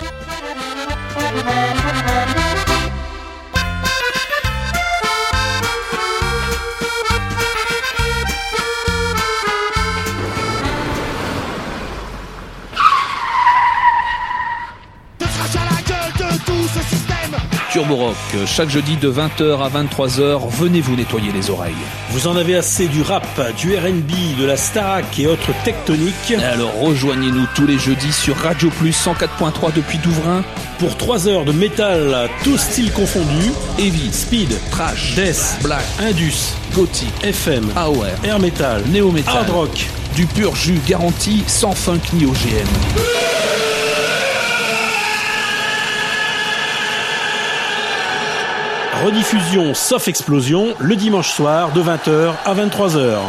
Turbo Rock, chaque jeudi de vingt heures à vingt-trois heures, venez vous nettoyer les oreilles. Vous en avez assez du rap, du R and B, de la Starac et autres tectoniques. Alors rejoignez-nous tous les jeudis sur Radio Plus cent quatre point trois depuis Douvrin. Pour trois heures de métal, tous styles confondus. Heavy, Speed, Trash, Death, Black, Indus, Gothic, F M, Power, Air Metal, Néo Metal, Hard Rock. Du pur jus garanti, sans funk ni O G M. Rediffusion sauf explosion le dimanche soir de vingt heures à vingt-trois heures.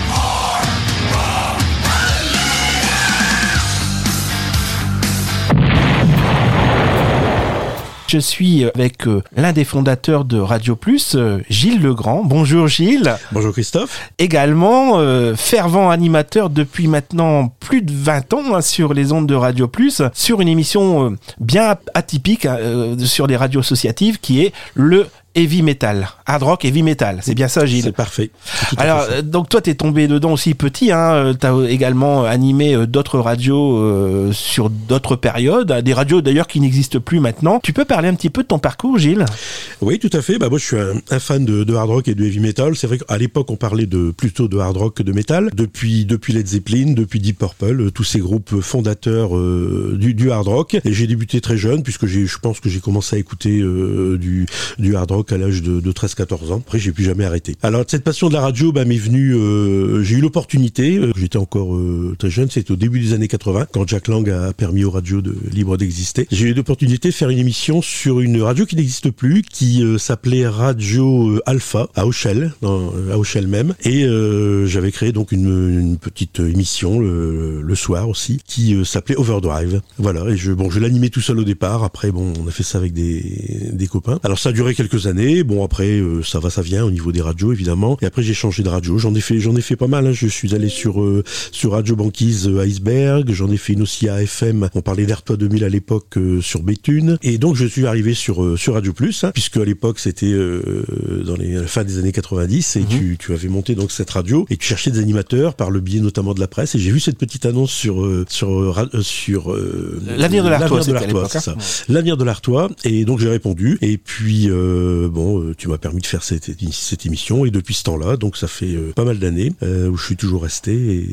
Je suis avec euh, l'un des fondateurs de Radio Plus, euh, Gilles Legrand. Bonjour Gilles. Bonjour Christophe. Également euh, fervent animateur depuis maintenant plus de vingt ans hein, sur les ondes de Radio Plus, sur une émission euh, bien atypique euh, sur les radios associatives qui est le Heavy Metal, Hard Rock Heavy Metal, c'est bien ça Gilles? C'est parfait. C'est Alors euh, donc toi t'es tombé dedans aussi petit, hein, t'as également animé euh, d'autres radios euh, sur d'autres périodes, des radios d'ailleurs qui n'existent plus maintenant. Tu peux parler un petit peu de ton parcours Gilles? Oui tout à fait, bah moi je suis un, un fan de, de hard rock et de heavy metal. C'est vrai qu'à l'époque on parlait de plutôt de hard rock que de metal. Depuis depuis Led Zeppelin, depuis Deep Purple, euh, tous ces groupes fondateurs euh, du, du hard rock. Et j'ai débuté très jeune puisque j'ai, je pense que j'ai commencé à écouter euh, du, du hard rock à l'âge de, de treize quatorze ans. Après, j'ai plus jamais arrêté. Alors, cette passion de la radio, bah, m'est venue, euh, j'ai eu l'opportunité, euh, j'étais encore euh, très jeune, c'était au début des années quatre-vingts, quand Jack Lang a permis aux radios de libre d'exister. J'ai eu l'opportunité de faire une émission sur une radio qui n'existe plus, qui euh, s'appelait Radio Alpha, à Auchel, dans, à Auchel même. Et euh, j'avais créé donc une, une petite émission le, le soir aussi, qui euh, s'appelait Overdrive. Voilà, et je, bon, je l'animais tout seul au départ. Après, bon, on a fait ça avec des, des copains. Alors, ça a duré quelques années. Bon après euh, ça va ça vient au niveau des radios évidemment et après j'ai changé de radio, j'en ai fait j'en ai fait pas mal hein. Je suis allé sur euh, sur Radio Banquise euh, Iceberg, j'en ai fait une aussi à F M, on parlait d'Airtois deux mille à l'époque euh, sur Béthune et donc je suis arrivé sur euh, sur Radio Plus hein, puisque à l'époque c'était euh, dans les à la fin des années quatre-vingt-dix et mm-hmm. tu tu avais monté donc cette radio et tu cherchais des animateurs par le biais notamment de la presse et j'ai vu cette petite annonce sur euh, sur euh, sur euh, l'avenir de l'Artois, l'avenir de l'Artois, c'est ça. L'avenir de l'Artois et donc j'ai répondu et puis euh, bon euh, tu m'as permis de faire cette, cette émission et depuis ce temps-là, donc ça fait euh, pas mal d'années euh, où je suis toujours resté et,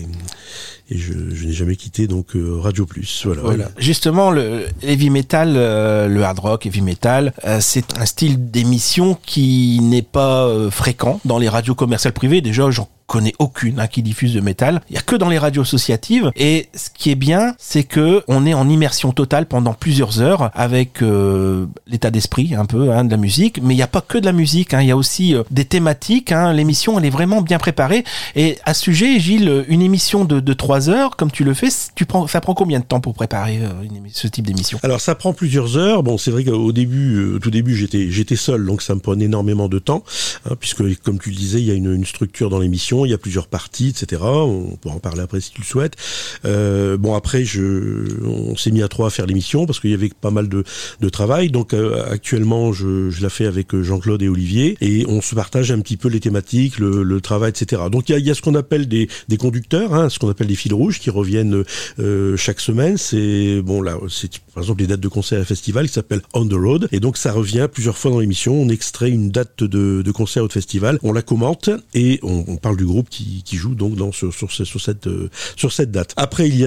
et je, je n'ai jamais quitté donc euh, Radio Plus. Voilà. Voilà. Justement, le heavy metal, euh, le hard rock, heavy metal, euh, c'est un style d'émission qui n'est pas euh, fréquent dans les radios commerciales privées. Déjà, j'en connais aucune hein, qui diffuse de métal. Il y a que dans les radios associatives. Et ce qui est bien, c'est que on est en immersion totale pendant plusieurs heures avec euh, l'état d'esprit un peu hein, de la musique. Mais il n'y a pas que de la musique. Hein, il y a aussi euh, des thématiques. Hein, l'émission, elle est vraiment bien préparée. Et à ce sujet, Gilles, une émission de, de trois heures, comme tu le fais, tu prends, ça prend combien de temps pour préparer euh, une, ce type d'émission? Alors ça prend plusieurs heures. Bon, c'est vrai qu'au début, euh, au tout début, j'étais j'étais seul, donc ça me prenait énormément de temps, hein, puisque comme tu le disais, il y a une, une structure dans l'émission, il y a plusieurs parties, et cetera. On pourra en parler après si tu le souhaites. Euh, bon après, je, on s'est mis à trois à faire l'émission parce qu'il y avait pas mal de, de travail. Donc euh, actuellement, je, je la fais avec Jean-Claude et Olivier, et on se partage un petit peu les thématiques, le, le travail, et cetera. Donc il y a, il y a ce qu'on appelle des, des conducteurs, hein, ce qu'on appelle des fils rouges qui reviennent euh, chaque semaine. C'est bon là, c'est par exemple les dates de concert et festival qui s'appellent On the Road, et donc ça revient plusieurs fois dans l'émission. On extrait une date de, de concert ou de festival, on la commente et on, on parle du groupe qui, qui joue donc dans sur, sur, sur cette euh, sur cette date. Après il y a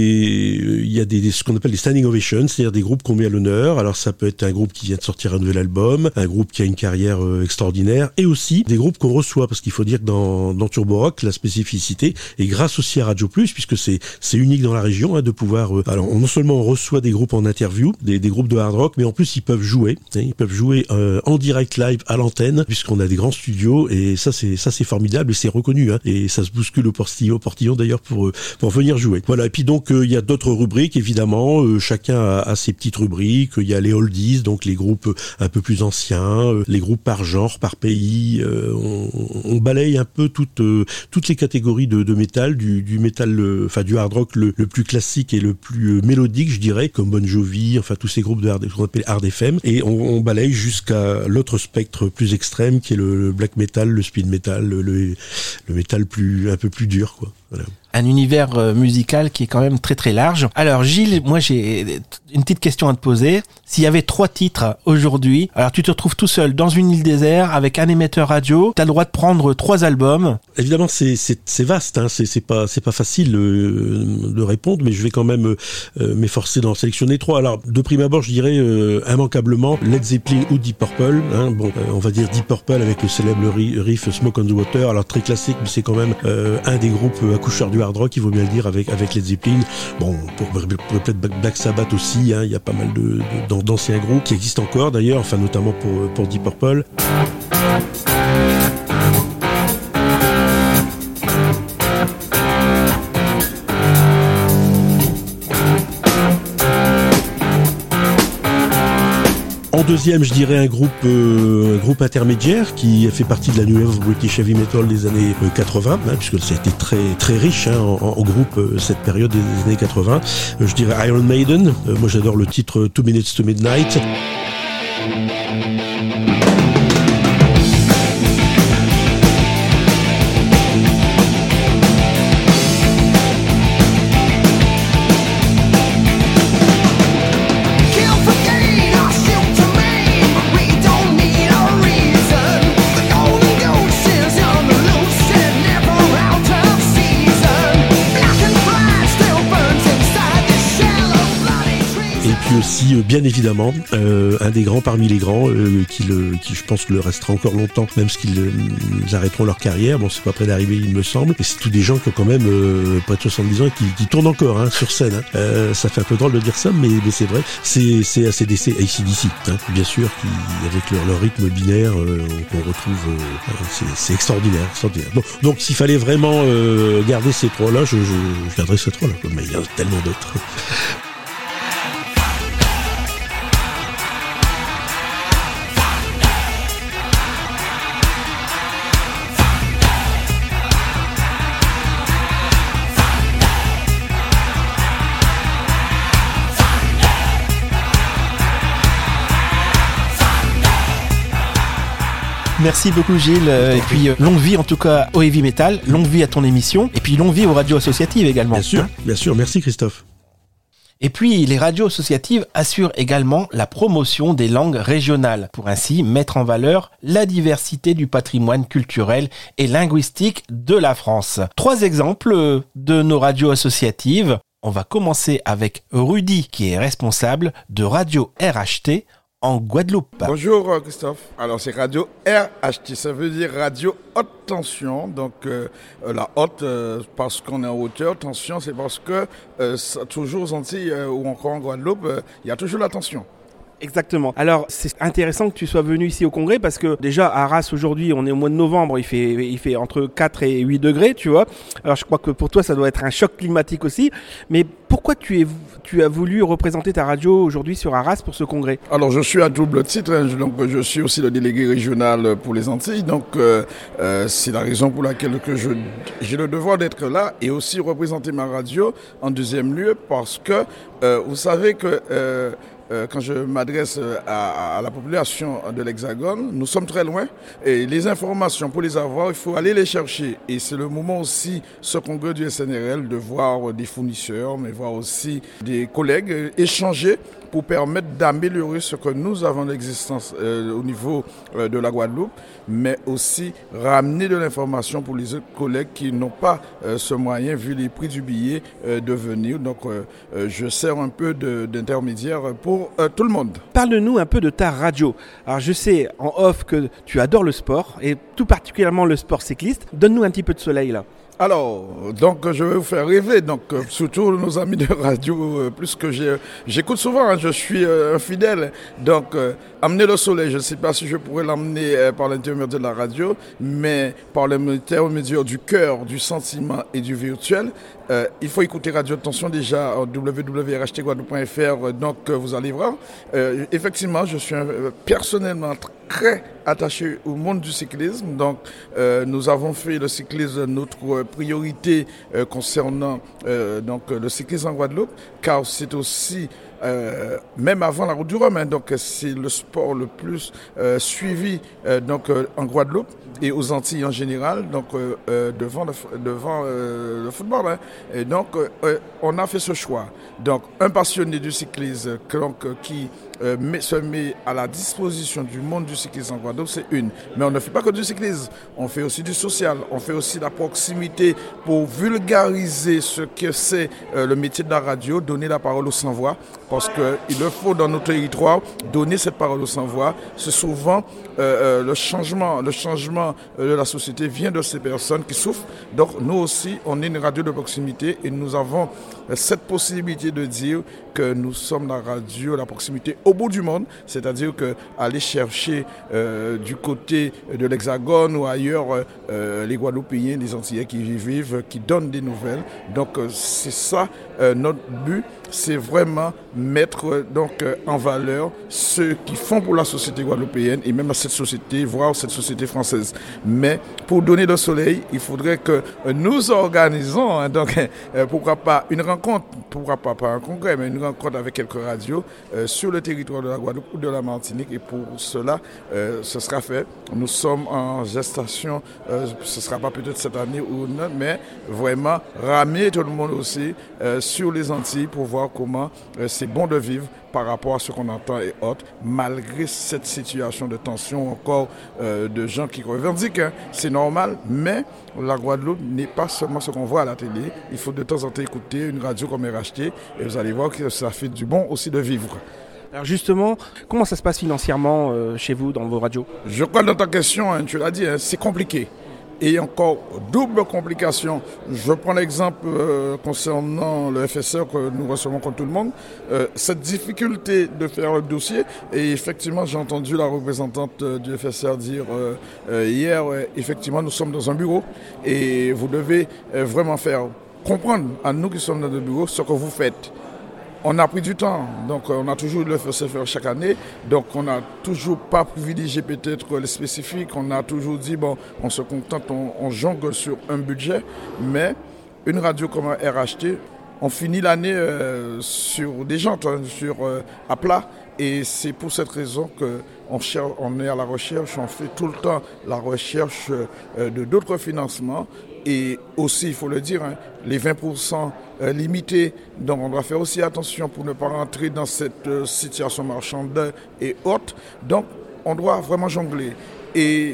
des il y a des, des ce qu'on appelle des standing ovations, c'est-à-dire des groupes qu'on met à l'honneur. Alors ça peut être un groupe qui vient de sortir un nouvel album, un groupe qui a une carrière euh, extraordinaire, et aussi des groupes qu'on reçoit, parce qu'il faut dire que dans dans Turbo Rock, la spécificité est grâce aussi à Radio Plus, puisque c'est c'est unique dans la région hein, de pouvoir euh, alors on, non seulement on reçoit des groupes en interview, des, des groupes de hard rock, mais en plus ils peuvent jouer, hein, ils peuvent jouer euh, en direct live à l'antenne, puisqu'on a des grands studios, et ça c'est ça c'est formidable et c'est reconnu, hein, et ça se bouscule au portillon, au portillon d'ailleurs pour pour venir jouer. Voilà, et puis donc il euh, y a d'autres rubriques évidemment, euh, chacun a, a ses petites rubriques. Il y a les oldies, donc les groupes un peu plus anciens, euh, les groupes par genre, par pays. Euh, on, on balaye un peu toutes euh, toutes les catégories de, de métal, du du métal, enfin du hard rock le, le plus classique et le plus euh, mélodique, je dirais, comme Bon Jovi, enfin tous ces groupes de hard, qu'on appelle hard F M, et on, on balaye jusqu'à l'autre spectre plus extrême qui est le, le black metal, le speed metal, le, le, le métal plus un peu plus dur, quoi. Voilà. Un univers euh, musical qui est quand même très très large. Alors Gilles, moi j'ai une petite question à te poser. S'il y avait trois titres aujourd'hui, alors tu te retrouves tout seul dans une île déserte avec un émetteur radio, tu as le droit de prendre trois albums. Évidemment, c'est c'est c'est vaste, hein, c'est c'est pas c'est pas facile euh, de répondre, mais je vais quand même euh, m'efforcer d'en sélectionner trois. Alors de prime abord, je dirais euh, immanquablement Led Zeppelin ou Deep Purple, hein. Bon, euh, on va dire Deep Purple avec le célèbre riff Smoke on the Water. Alors très classique, mais c'est quand même euh, un des groupes accoucheurs du hard rock, il vaut bien le dire, avec avec Led Zeppelin. Bon, pour, pour peut-être Black Sabbath aussi, hein, il y a pas mal de, de d'anciens groupes qui existent encore d'ailleurs, enfin notamment pour pour Deep Purple. En deuxième, je dirais un groupe, euh, un groupe intermédiaire qui a fait partie de la New Wave British Heavy Metal des années euh, quatre-vingts, hein, puisque ça a été très très riche hein, en, en groupe euh, cette période des années quatre-vingts. Euh, je dirais Iron Maiden. Euh, moi, j'adore le titre Two Minutes to Midnight. Aussi, bien évidemment, euh, un des grands parmi les grands, euh, qui, le, qui je pense le restera encore longtemps, même s'ils ils arrêteront leur carrière. Bon, c'est pas près d'arriver, il me semble. Et c'est tous des gens qui ont quand même euh, près de soixante-dix ans et qui, qui tournent encore hein, sur scène. Hein. Euh, ça fait un peu drôle de dire ça, mais, mais c'est vrai. C'est, c'est A C D C, A C D C, hein, bien sûr, qui, avec leur, leur rythme binaire euh, qu'on retrouve, euh, c'est, c'est extraordinaire. extraordinaire. Donc, donc, s'il fallait vraiment euh, garder ces trois-là, je, je, je garderais ces trois-là. Mais il y en a tellement d'autres. Merci beaucoup Gilles, et puis euh, longue vie en tout cas au Heavy Metal, longue vie à ton émission, et puis longue vie aux radios associatives également. Bien sûr, bien sûr, merci Christophe. Et puis, les radios associatives assurent également la promotion des langues régionales, pour ainsi mettre en valeur la diversité du patrimoine culturel et linguistique de la France. Trois exemples de nos radios associatives. On va commencer avec Rudy, qui est responsable de Radio R H T en Guadeloupe. Bonjour Christophe. Alors c'est radio R H T, ça veut dire radio haute tension. Donc euh, la haute euh, parce qu'on est en hauteur, tension c'est parce que euh, ça, toujours aux Antilles euh, ou encore en Guadeloupe, il euh, y a toujours la tension. Exactement. Alors, c'est intéressant que tu sois venu ici au congrès parce que déjà à Arras aujourd'hui, on est au mois de novembre, il fait, il fait entre quatre et huit degrés, tu vois. Alors, je crois que pour toi, ça doit être un choc climatique aussi. Mais pourquoi tu, es, tu as voulu représenter ta radio aujourd'hui sur Arras pour ce congrès? Alors, je suis à double titre. Hein, donc, je suis aussi le délégué régional pour les Antilles. Donc, euh, euh, c'est la raison pour laquelle que je, j'ai le devoir d'être là et aussi représenter ma radio en deuxième lieu parce que euh, vous savez que... Euh, Euh, quand je m'adresse à, à la population de l'Hexagone, nous sommes très loin et les informations, pour les avoir, il faut aller les chercher. Et c'est le moment aussi, ce congrès du S N R L, de voir des fournisseurs, mais voir aussi des collègues échanger pour permettre d'améliorer ce que nous avons d'existence euh, au niveau euh, de la Guadeloupe, mais aussi ramener de l'information pour les autres collègues qui n'ont pas euh, ce moyen, vu les prix du billet, euh, de venir. Donc euh, euh, je sers un peu de, d'intermédiaire pour euh, tout le monde. Parle-nous un peu de ta radio. Alors je sais en off que tu adores le sport, et tout particulièrement le sport cycliste. Donne-nous un petit peu de soleil là. Alors, donc je vais vous faire rêver, donc euh, surtout nos amis de radio, euh, plus que j'ai, j'écoute souvent, hein, je suis euh, un fidèle, donc euh, amener le soleil, je ne sais pas si je pourrais l'amener euh, par l'intermédiaire de la radio, mais par l'intermédiaire du cœur, du sentiment et du virtuel. Euh, il faut écouter Radio Tension déjà en w w w point r h t guadeloupe point f r, donc euh, vous allez voir. Euh, effectivement, je suis euh, personnellement très attaché au monde du cyclisme, donc euh, nous avons fait le cyclisme notre priorité euh, concernant euh, donc, le cyclisme en Guadeloupe, car c'est aussi, euh, même avant la route du Rhum, hein, donc c'est le sport le plus euh, suivi euh, donc, euh, en Guadeloupe et aux Antilles en général, donc euh, euh, devant le, devant euh, le football. Hein. Et donc euh, on a fait ce choix. Donc un passionné du cyclisme donc, qui euh, met, se met à la disposition du monde du cyclisme en Guadeloupe, c'est une. Mais on ne fait pas que du cyclisme, on fait aussi du social, on fait aussi la proximité pour vulgariser ce que c'est euh, le métier de la radio, donner la parole aux sans-voix, parce qu'il le faut dans nos territoires, donner cette parole aux sans-voix. C'est souvent euh, euh, le changement, le changement de la société vient de ces personnes qui souffrent. Donc nous aussi, on est une radio de proximité et nous avons cette possibilité de dire que nous sommes la radio, la proximité au bout du monde, c'est-à-dire que aller chercher euh, du côté de l'Hexagone ou ailleurs euh, les Guadeloupéens, les Antillais qui y vivent, qui donnent des nouvelles. Donc euh, c'est ça euh, notre but, c'est vraiment mettre donc euh, en valeur ceux qui font pour la société guadeloupéenne et même cette société, voire cette société française. Mais pour donner le soleil, il faudrait que euh, nous organisons, hein, donc euh, pourquoi pas une rencontre, pourquoi pas pas un congrès, mais une rencontre avec quelques radios euh, sur le territoire de la Guadeloupe ou de la Martinique. Et pour cela, euh, ce sera fait. Nous sommes en gestation, euh, ce ne sera pas peut-être cette année ou non, mais vraiment ramener tout le monde aussi euh, sur les Antilles pour voir comment euh, c'est bon de vivre par rapport à ce qu'on entend et autres, malgré cette situation de tension encore euh, de gens qui revendiquent. Hein. C'est normal, mais la Guadeloupe n'est pas seulement ce qu'on voit à la télé. Il faut de temps en temps écouter une radio comme R H T et vous allez voir que ça fait du bon aussi de vivre. Alors justement, comment ça se passe financièrement euh, chez vous, dans vos radios? Je crois dans ta question, hein, tu l'as dit, hein, c'est compliqué. Et encore double complication. Je prends l'exemple euh, concernant le F S R que nous recevons contre tout le monde. Euh, cette difficulté de faire le dossier, et effectivement j'ai entendu la représentante du F S R dire euh, euh, hier, euh, effectivement nous sommes dans un bureau et vous devez euh, vraiment faire comprendre à nous qui sommes dans le bureau ce que vous faites. On a pris du temps, donc on a toujours eu le F S R chaque année, donc on n'a toujours pas privilégié peut-être les spécifiques, on a toujours dit, bon, on se contente, on, on jongle sur un budget, mais une radio comme un R H T, on finit l'année euh, sur des jantes, hein, sur, euh, à plat, et c'est pour cette raison qu'on cherche, on est à la recherche, on fait tout le temps la recherche euh, de d'autres financements. Et aussi, il faut le dire, hein, les vingt pour cent limités, donc on doit faire aussi attention pour ne pas rentrer dans cette euh, situation marchande et haute. Donc, on doit vraiment jongler. Et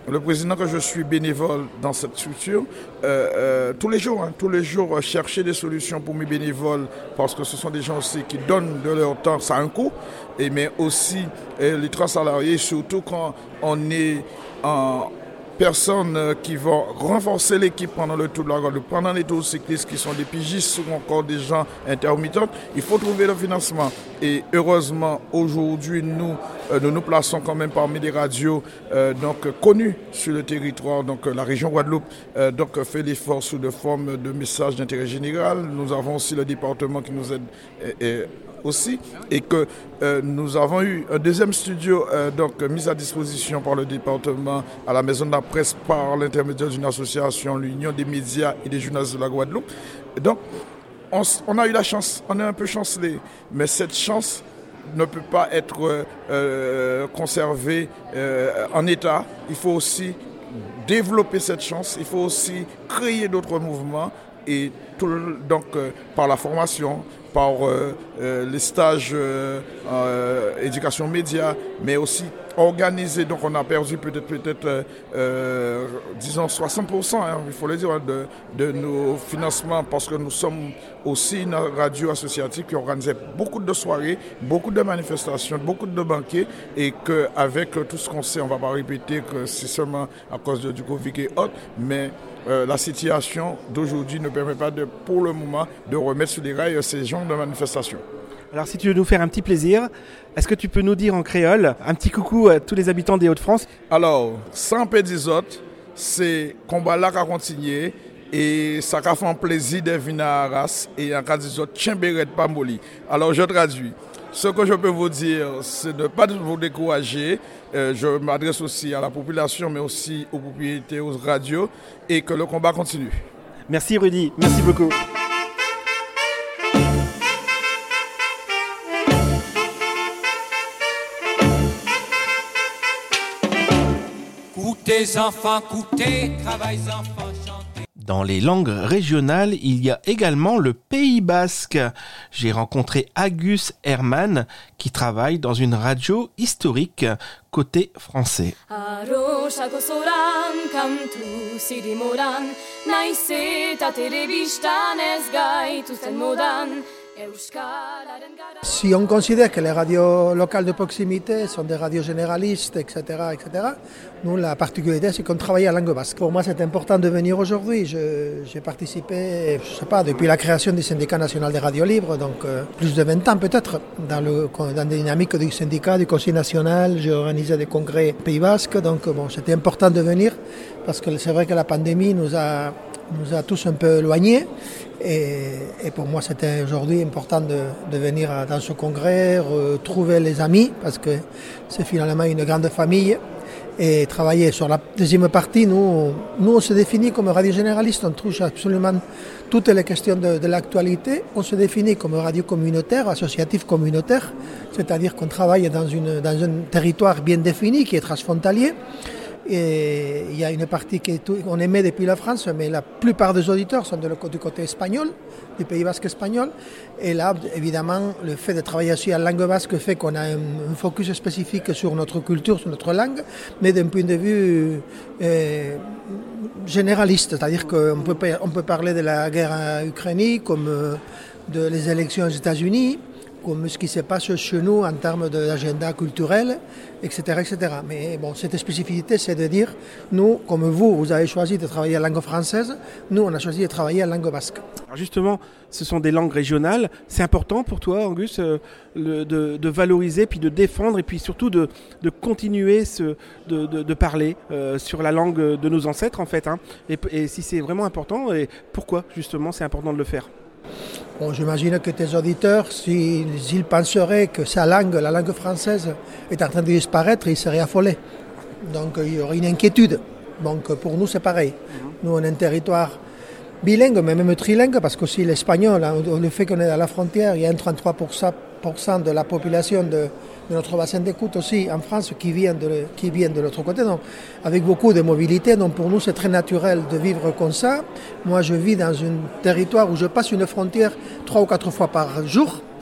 le président que je suis bénévole dans cette structure, euh, euh, tous les jours, hein, tous les jours, euh, chercher des solutions pour mes bénévoles, parce que ce sont des gens aussi qui donnent de leur temps, ça a un coût, et, mais aussi euh, les trois salariés, surtout quand on est en personnes qui vont renforcer l'équipe pendant le tour de la Guadeloupe, pendant les tours cyclistes qui sont des pigistes ou encore des gens intermittents, il faut trouver le financement. Et heureusement, aujourd'hui, nous, euh, nous nous plaçons quand même parmi des radios euh, donc, connues sur le territoire. Donc la région Guadeloupe euh, donc, fait l'effort sous de forme de messages d'intérêt général. Nous avons aussi le département qui nous aide et, et, aussi, et que euh, nous avons eu un deuxième studio euh, donc mis à disposition par le département à la Maison de la Presse par l'intermédiaire d'une association, l'Union des médias et des journalistes de la Guadeloupe. Et donc, on, on a eu la chance, on est un peu chancelé, mais cette chance ne peut pas être euh, conservée euh, en état. Il faut aussi développer cette chance, il faut aussi créer d'autres mouvements et tout, donc euh, par la formation, par euh, euh, les stages euh, euh, éducation média, mais aussi organisé. Donc on a perdu peut-être, peut-être euh, disons soixante pour cent, hein, il faut le dire, de, de nos financements, parce que nous sommes aussi une radio associative qui organisait beaucoup de soirées, beaucoup de manifestations, beaucoup de banquets, et qu'avec tout ce qu'on sait, on ne va pas répéter que c'est seulement à cause de, du Covid et autres, mais Euh, la situation d'aujourd'hui ne permet pas de, pour le moment de remettre sur les rails ces genres de manifestations. Alors si tu veux nous faire un petit plaisir, est-ce que tu peux nous dire en créole un petit coucou à tous les habitants des Hauts-de-France? Alors, sans pédisot, c'est combat là qui continuer et ça a fait un plaisir de venir à Arras et en cas disot Tchimberet Pamboli. Alors je traduis. Ce que je peux vous dire, c'est de ne pas vous décourager. Euh, je m'adresse aussi à la population, mais aussi aux propriétaires, aux radios, et que le combat continue. Merci Rudy, merci beaucoup. Coutez enfants, coutez, travaillez enfants, chantez. Dans les langues régionales, il y a également le Pays basque. J'ai rencontré Agus Herman qui travaille dans une radio historique côté français. Si on considère que les radios locales de proximité sont des radios généralistes, et cetera, et cetera, nous, la particularité, c'est qu'on travaille en langue basque. Pour moi, c'est important de venir aujourd'hui. Je, j'ai participé, je sais pas, depuis la création du syndicat national des radios libres, donc euh, plus de vingt ans peut-être, dans, le, dans des dynamiques du syndicat, du Conseil national. J'ai organisé des congrès Pays basque, donc bon, c'était important de venir parce que c'est vrai que la pandémie nous a, nous a tous un peu éloignés. Et, et pour moi, c'était aujourd'hui important de, de venir dans ce congrès, retrouver les amis, parce que c'est finalement une grande famille. Et travailler sur la deuxième partie, nous, nous on se définit comme radio généraliste, on touche absolument toutes les questions de, de l'actualité. On se définit comme radio communautaire, associatif communautaire, c'est-à-dire qu'on travaille dans, une, dans un territoire bien défini qui est transfrontalier. Et il y a une partie qu'on émet depuis la France, mais la plupart des auditeurs sont de le, du côté espagnol, du Pays basque espagnol. Et là, évidemment, le fait de travailler aussi en langue basque fait qu'on a un, un focus spécifique sur notre culture, sur notre langue, mais d'un point de vue euh, généraliste. C'est-à-dire qu'on peut, on peut parler de la guerre ukrainienne, comme euh, de les élections aux États-Unis, comme ce qui se passe chez nous en termes d'agenda culturel, et cetera, et cetera. Mais bon, cette spécificité, c'est de dire, nous, comme vous, vous avez choisi de travailler en langue française, nous, on a choisi de travailler en langue basque. Alors justement, ce sont des langues régionales. C'est important pour toi, Angus, euh, le, de, de valoriser, puis de défendre, et puis surtout de, de continuer ce, de, de, de parler euh, sur la langue de nos ancêtres, en fait. Hein. Et, et si c'est vraiment important, et pourquoi, justement, c'est important de le faire? Bon, j'imagine que tes auditeurs, s'ils, s'ils penseraient que sa langue, la langue française, est en train de disparaître, ils seraient affolés. Donc il y aurait une inquiétude. Donc pour nous, c'est pareil. Nous, on est un territoire bilingue, mais même trilingue, parce qu'aussi l'espagnol, hein, le fait qu'on est à la frontière, il y a un trente-trois pour cent de la population de, de notre bassin d'écoute aussi en France qui vient de, qui vient de l'autre côté, donc avec beaucoup de mobilité. Donc pour nous, c'est très naturel de vivre comme ça. Moi, je vis dans un territoire où je passe une frontière trois ou quatre fois par jour,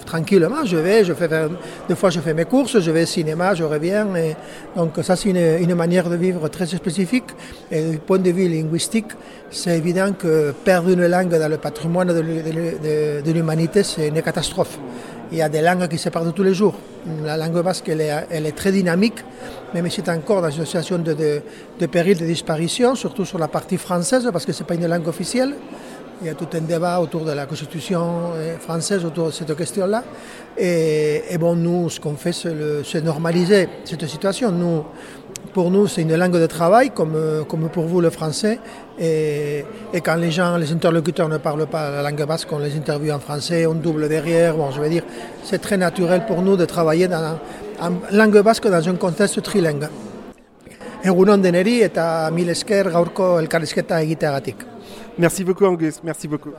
tranquillement, je vais, je fais, des fois je fais mes courses, je vais au cinéma, je reviens. Et donc ça c'est une, une manière de vivre très spécifique. Et du point de vue linguistique, c'est évident que perdre une langue dans le patrimoine de, de, de, de l'humanité, c'est une catastrophe. Il y a des langues qui se perdent tous les jours. La langue basque, elle est, elle est très dynamique, même si c'est encore dans une situation de, de, de péril de disparition, surtout sur la partie française, parce que ce n'est pas une langue officielle. Il y a tout un débat autour de la constitution française, autour de cette question-là. Et, et bon, nous, ce qu'on fait, c'est, le, c'est normaliser cette situation. Nous, pour nous, c'est une langue de travail, comme, comme pour vous le français. Et, et quand les gens, les interlocuteurs ne parlent pas la langue basque, on les interviewe en français, on double derrière. Bon, je veux dire, c'est très naturel pour nous de travailler dans, en langue basque dans un contexte trilingue. Egunon deneri eta mil esker gaurko elkarrizketa egiteagatik. Merci beaucoup Angus, merci beaucoup.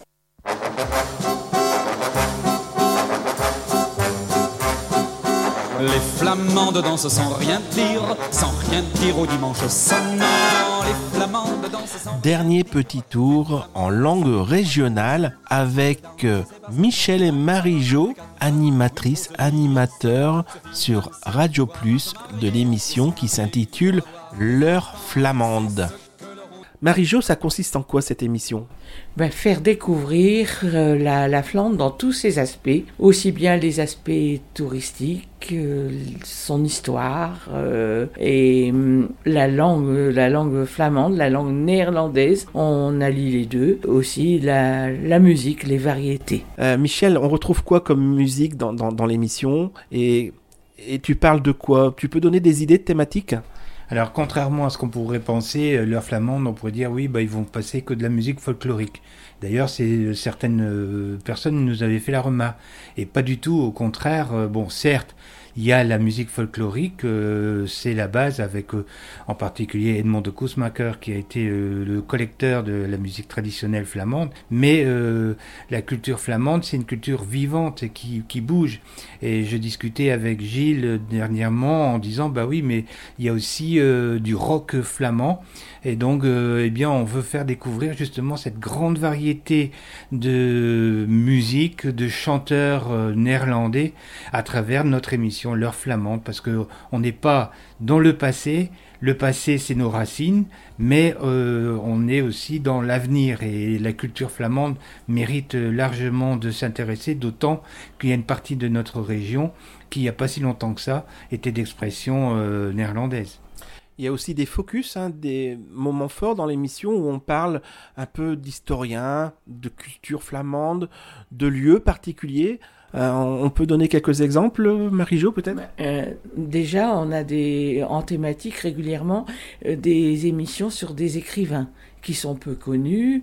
Les flamandes dansent sans rien dire, sans rien dire au dimanche sonnant. Les flamandes dansent sans... Dernier petit tour en langue régionale avec Michel et Marie-Jo, animatrice, animateur sur Radio Plus de l'émission qui s'intitule L'heure flamande. Marie-Jo, ça consiste en quoi cette émission ? Ben, faire découvrir euh, la, la Flandre dans tous ses aspects, aussi bien les aspects touristiques, euh, son histoire euh, et euh, la langue, la langue flamande, la langue néerlandaise. On allie les deux. Aussi la, la musique, les variétés. Euh, Michel, on retrouve quoi comme musique dans, dans, dans l'émission et, et tu parles de quoi ? Tu peux donner des idées de thématiques ? Alors, contrairement à ce qu'on pourrait penser, l'heure flamande, on pourrait dire oui, bah, ils vont passer que de la musique folklorique. D'ailleurs, c'est, certaines euh, personnes nous avaient fait la remarque. Et pas du tout, au contraire, euh, bon, certes, il y a la musique folklorique, euh, c'est la base avec euh, en particulier Edmond de Koosmaker qui a été euh, le collecteur de la musique traditionnelle flamande, mais euh, la culture flamande c'est une culture vivante et qui, qui bouge. Et je discutais avec Gilles dernièrement en disant bah oui mais il y a aussi euh, du rock flamand et donc euh, eh bien on veut faire découvrir justement cette grande variété de musique, de chanteurs euh, néerlandais à travers notre émission L'heure flamande, parce que on n'est pas dans le passé. Le passé, c'est nos racines, mais euh, on est aussi dans l'avenir et la culture flamande mérite largement de s'intéresser, d'autant qu'il y a une partie de notre région qui, il n'y a pas si longtemps que ça, était d'expression euh, néerlandaise. Il y a aussi des focus, hein, des moments forts dans l'émission où on parle un peu d'historiens, de culture flamande, de lieux particuliers. Euh, on peut donner quelques exemples, Marie-Jo, peut-être ? euh, Déjà, on a des, en thématique régulièrement euh, des émissions sur des écrivains qui sont peu connus.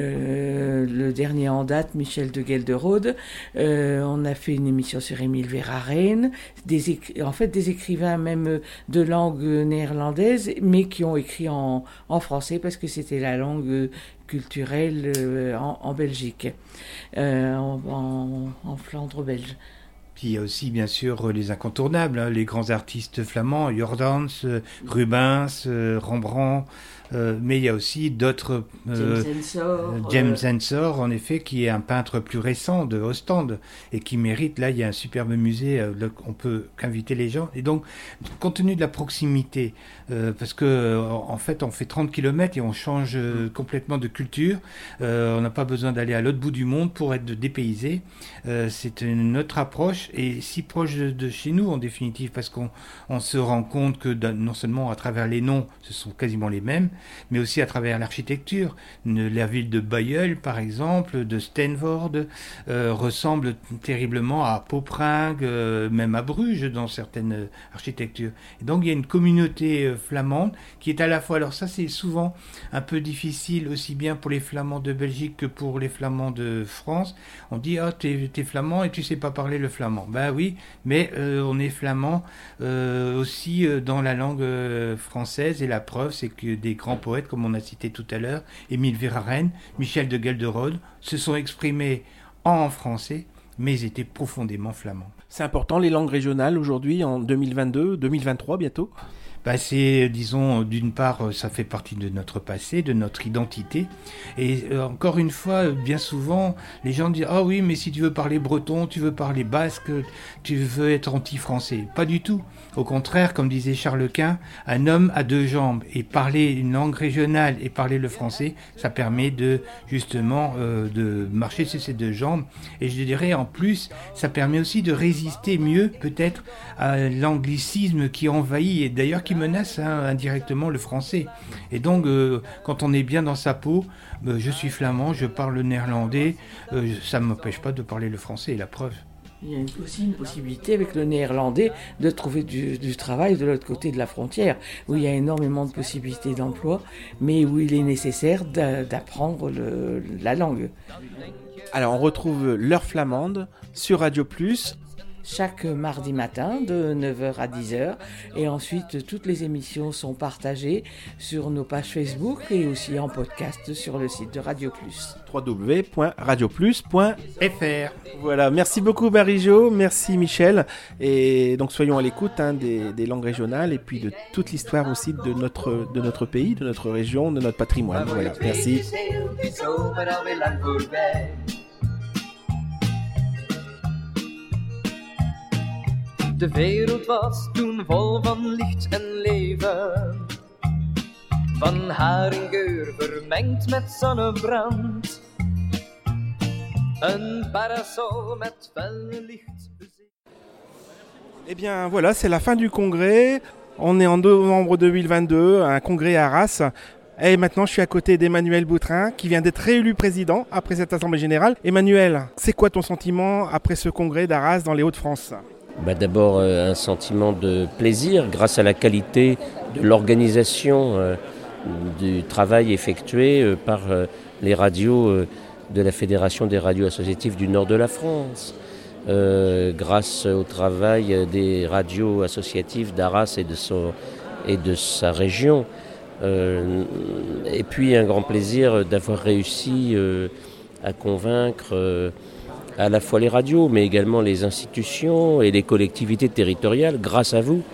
Euh, le dernier en date, Michel de Gelderode. Euh, on a fait une émission sur Émile Verhaeren. Des écri- en fait, des écrivains même de langue néerlandaise, mais qui ont écrit en, en français parce que c'était la langue culturelle euh, en, en Belgique, euh, en, en, en Flandre belge. Puis il y a aussi bien sûr les incontournables, hein, les grands artistes flamands, Jordans, euh, Rubens, euh, Rembrandt, euh, mais il y a aussi d'autres... Euh, James Ensor. James euh... Ensor, en effet, qui est un peintre plus récent de Ostende et qui mérite, là il y a un superbe musée, euh, là, on peut qu'inviter les gens. Et donc, compte tenu de la proximité, euh, parce que euh, en fait on fait trente kilomètres et on change euh, complètement de culture, euh, on n'a pas besoin d'aller à l'autre bout du monde pour être dépaysé, euh, c'est une autre approche et si proche de, de chez nous en définitive, parce qu'on on se rend compte que non seulement à travers les noms, ce sont quasiment les mêmes, mais aussi à travers l'architecture. La ville de Bailleul, par exemple, de Steenvoorde, euh, ressemble terriblement à Poperingue, euh, même à Bruges dans certaines architectures. Et donc il y a une communauté euh, flamande qui est à la fois, alors ça c'est souvent un peu difficile aussi bien pour les Flamands de Belgique que pour les Flamands de France. On dit ah t'es, t'es flamand et tu sais pas parler le flamand. Ben oui, mais euh, on est flamand euh, aussi euh, dans la langue euh, française et la preuve c'est que des grands poètes comme on a cité tout à l'heure, Émile Verhaeren, Michel de Gelderode, se sont exprimés en français mais ils étaient profondément flamands. C'est important les langues régionales aujourd'hui en deux mille vingt-deux, deux mille vingt-trois bientôt ? bah, c'est, disons, d'une part, ça fait partie de notre passé, de notre identité. Et euh, encore une fois, bien souvent, les gens disent « Ah oui, mais si tu veux parler breton, tu veux parler basque, tu veux être anti-français. » Pas du tout. Au contraire, comme disait Charles Quint, un homme a deux jambes. Et parler une langue régionale et parler le français, ça permet de, justement, euh, de marcher sur ces deux jambes. Et je dirais, en plus, ça permet aussi de résister mieux, peut-être, à l'anglicisme qui envahit et d'ailleurs qui menace hein, indirectement le français. Et donc, euh, quand on est bien dans sa peau, euh, je suis flamand, je parle le néerlandais, euh, ça ne m'empêche pas de parler le français, la preuve. Il y a aussi une possibilité avec le néerlandais de trouver du, du travail de l'autre côté de la frontière, où il y a énormément de possibilités d'emploi, mais où il est nécessaire d'a, d'apprendre le, la langue. Alors on retrouve l'heure flamande sur Radio Plus. Chaque mardi matin de neuf heures à dix heures, et ensuite toutes les émissions sont partagées sur nos pages Facebook et aussi en podcast sur le site de Radio Plus. w w w point radio plus point f r. Voilà, merci beaucoup Marie-Jo, merci Michel, et donc soyons à l'écoute hein, des, des langues régionales et puis de toute l'histoire aussi de notre, de notre pays, de notre région, de notre patrimoine. Voilà, merci. De wereld was toen vol van licht en leven, van haringgeur vermengd met zonnebrand. Een parasol met felle licht. Eh bien voilà, c'est la fin du congrès. On est en novembre deux mille vingt-deux, un congrès à Arras. Et maintenant, je suis à côté d'Emmanuel Boutrin, qui vient d'être réélu président après cette assemblée générale. Emmanuel, c'est quoi ton sentiment après ce congrès d'Arras dans les Hauts-de-France ? Bah d'abord euh, un sentiment de plaisir grâce à la qualité de l'organisation euh, du travail effectué euh, par euh, les radios euh, de la Fédération des radios associatives du nord de la France, euh, grâce au travail des radios associatives d'Arras et de, son, et de sa région. Euh, et puis un grand plaisir d'avoir réussi euh, à convaincre euh, à la fois les radios, mais également les institutions et les collectivités territoriales, grâce à vous,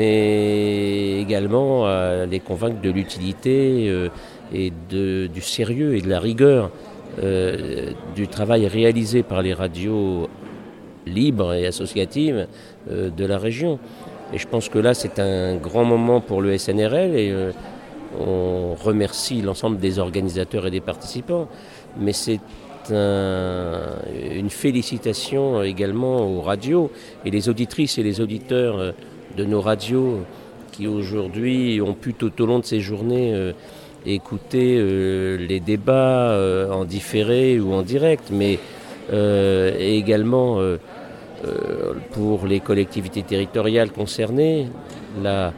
mais également à les convaincre de l'utilité euh, et de, du sérieux et de la rigueur euh, du travail réalisé par les radios libres et associatives euh, de la région. Et je pense que là, c'est un grand moment pour le S N R L et euh, on remercie l'ensemble des organisateurs et des participants, mais c'est Un, une félicitation également aux radios et les auditrices et les auditeurs de nos radios qui aujourd'hui ont pu tout au long de ces journées euh, écouter euh, les débats euh, en différé ou en direct, mais euh, également euh, euh, pour les collectivités territoriales concernées, la,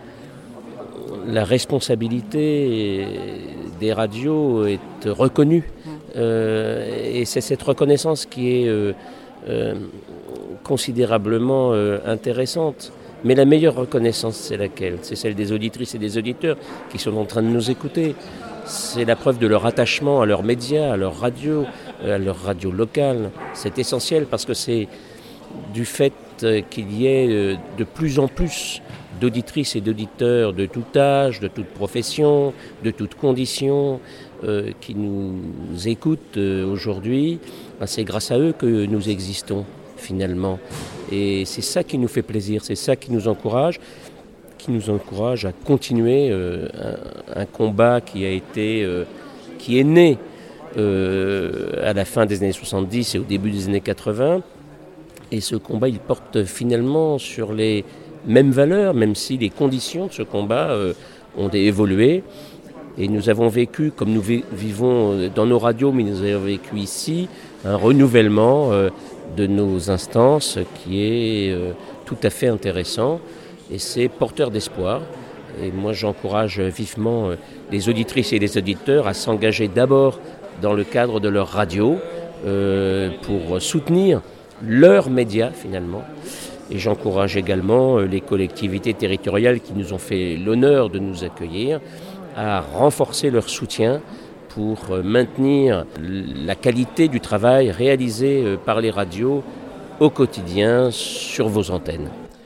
la responsabilité des radios est reconnue. Euh, et c'est cette reconnaissance qui est euh, euh, considérablement euh, intéressante. Mais la meilleure reconnaissance, c'est laquelle ? C'est celle des auditrices et des auditeurs qui sont en train de nous écouter. C'est la preuve de leur attachement à leurs médias, à leur radio, à leur radio locale. C'est essentiel parce que c'est du fait qu'il y ait de plus en plus d'auditrices et d'auditeurs de tout âge, de toute profession, de toutes conditions, euh, qui nous écoutent euh, aujourd'hui. Ben, c'est grâce à eux que nous existons finalement. Et c'est ça qui nous fait plaisir, c'est ça qui nous encourage, qui nous encourage à continuer euh, un, un combat qui a été, euh, qui est né euh, à la fin des années soixante-dix et au début des années quatre-vingts. Et ce combat, il porte finalement sur les mêmes valeurs, même si les conditions de ce combat euh, ont évolué. Et nous avons vécu, comme nous vivons dans nos radios, mais nous avons vécu ici, un renouvellement euh, de nos instances qui est euh, tout à fait intéressant. Et c'est porteur d'espoir. Et moi, j'encourage vivement euh, les auditrices et les auditeurs à s'engager d'abord dans le cadre de leur radio euh, pour soutenir leurs médias, finalement. Et j'encourage également les collectivités territoriales qui nous ont fait l'honneur de nous accueillir à renforcer leur soutien pour maintenir la qualité du travail réalisé par les radios au quotidien sur vos antennes.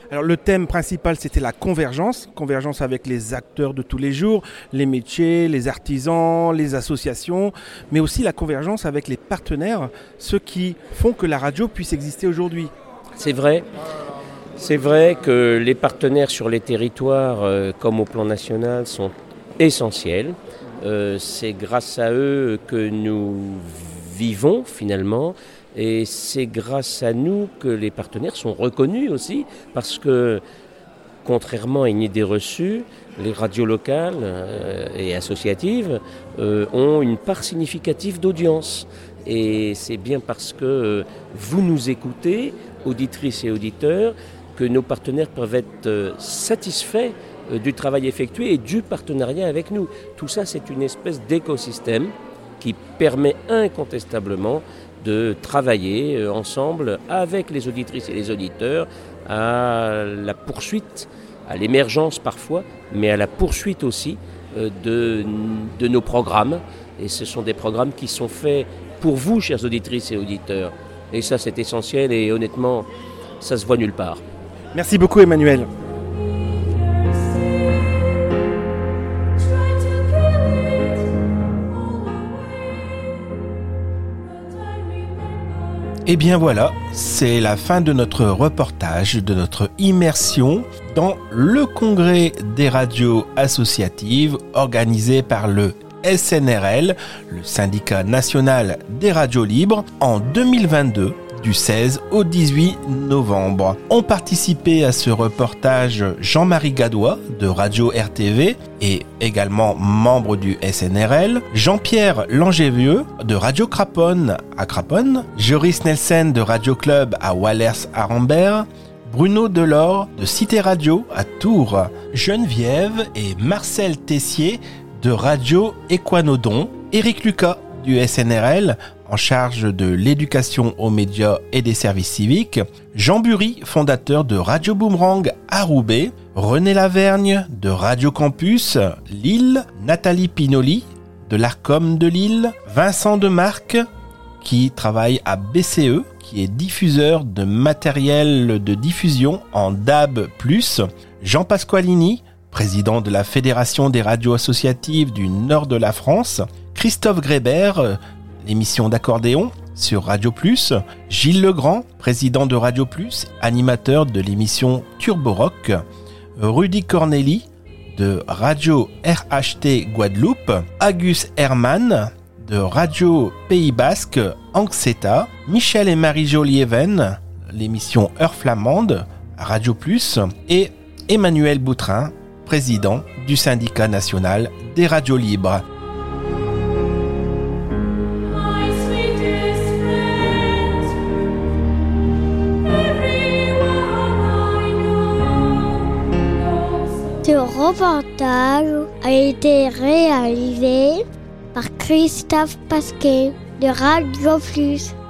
Alors le thème principal, c'était la convergence, convergence avec les acteurs de tous les jours, les métiers, les artisans, les associations, mais aussi la convergence avec les partenaires, ceux qui font que la radio puisse exister aujourd'hui. C'est vrai. C'est vrai que les partenaires sur les territoires, euh, comme au plan national, sont essentiels. Euh, c'est grâce à eux que nous vivons finalement. Et c'est grâce à nous que les partenaires sont reconnus aussi, parce que, contrairement à une idée reçue, les radios locales euh, et associatives euh, ont une part significative d'audience. Et c'est bien parce que euh, vous nous écoutez, auditrices et auditeurs, que nos partenaires peuvent être euh, satisfaits euh, du travail effectué et du partenariat avec nous. Tout ça, c'est une espèce d'écosystème qui permet incontestablement de travailler ensemble avec les auditrices et les auditeurs à la poursuite, à l'émergence parfois, mais à la poursuite aussi de, de nos programmes. Et ce sont des programmes qui sont faits pour vous, chères auditrices et auditeurs. Et ça, c'est essentiel et honnêtement, ça se voit nulle part. Merci beaucoup, Emmanuel. Et bien voilà, c'est la fin de notre reportage, de notre immersion dans le congrès des radios associatives organisé par le S N R L, le syndicat national des radios libres, en deux mille vingt-deux. Du seize au dix-huit novembre. Ont participé à ce reportage Jean-Marie Gadois de Radio R T V et également membre du S N R L, Jean-Pierre Langévieux de Radio Craponne à Craponne, Joris Nelsen de Radio Club à Wallers-Arambert, Bruno Delors de Cité Radio à Tours, Geneviève et Marcel Tessier de Radio Équanodon, Éric Lucas du S N R L en charge de l'éducation aux médias et des services civiques, Jean Bury, fondateur de Radio Boomerang à Roubaix, René Lavergne de Radio Campus Lille, Nathalie Pinoli de l'Arcom de Lille, Vincent Demarque qui travaille à B C E, qui est diffuseur de matériel de diffusion en D A B plus, Jean Pasqualini, président de la Fédération des radios associatives du nord de la France, Christophe Grébert, l'émission d'accordéon sur Radio Plus, Gilles Legrand, président de Radio Plus, animateur de l'émission Turbo Rock, Rudy Corneli de Radio R H T Guadeloupe, Agus Hermann de Radio Pays Basque Anxeta, Michel et Marie Jolieven, l'émission Heure Flamande Radio Plus, et Emmanuel Boutrin, président du syndicat national des radios libres. Ce reportage a été réalisé par Christophe Pasquet de Radio Plus.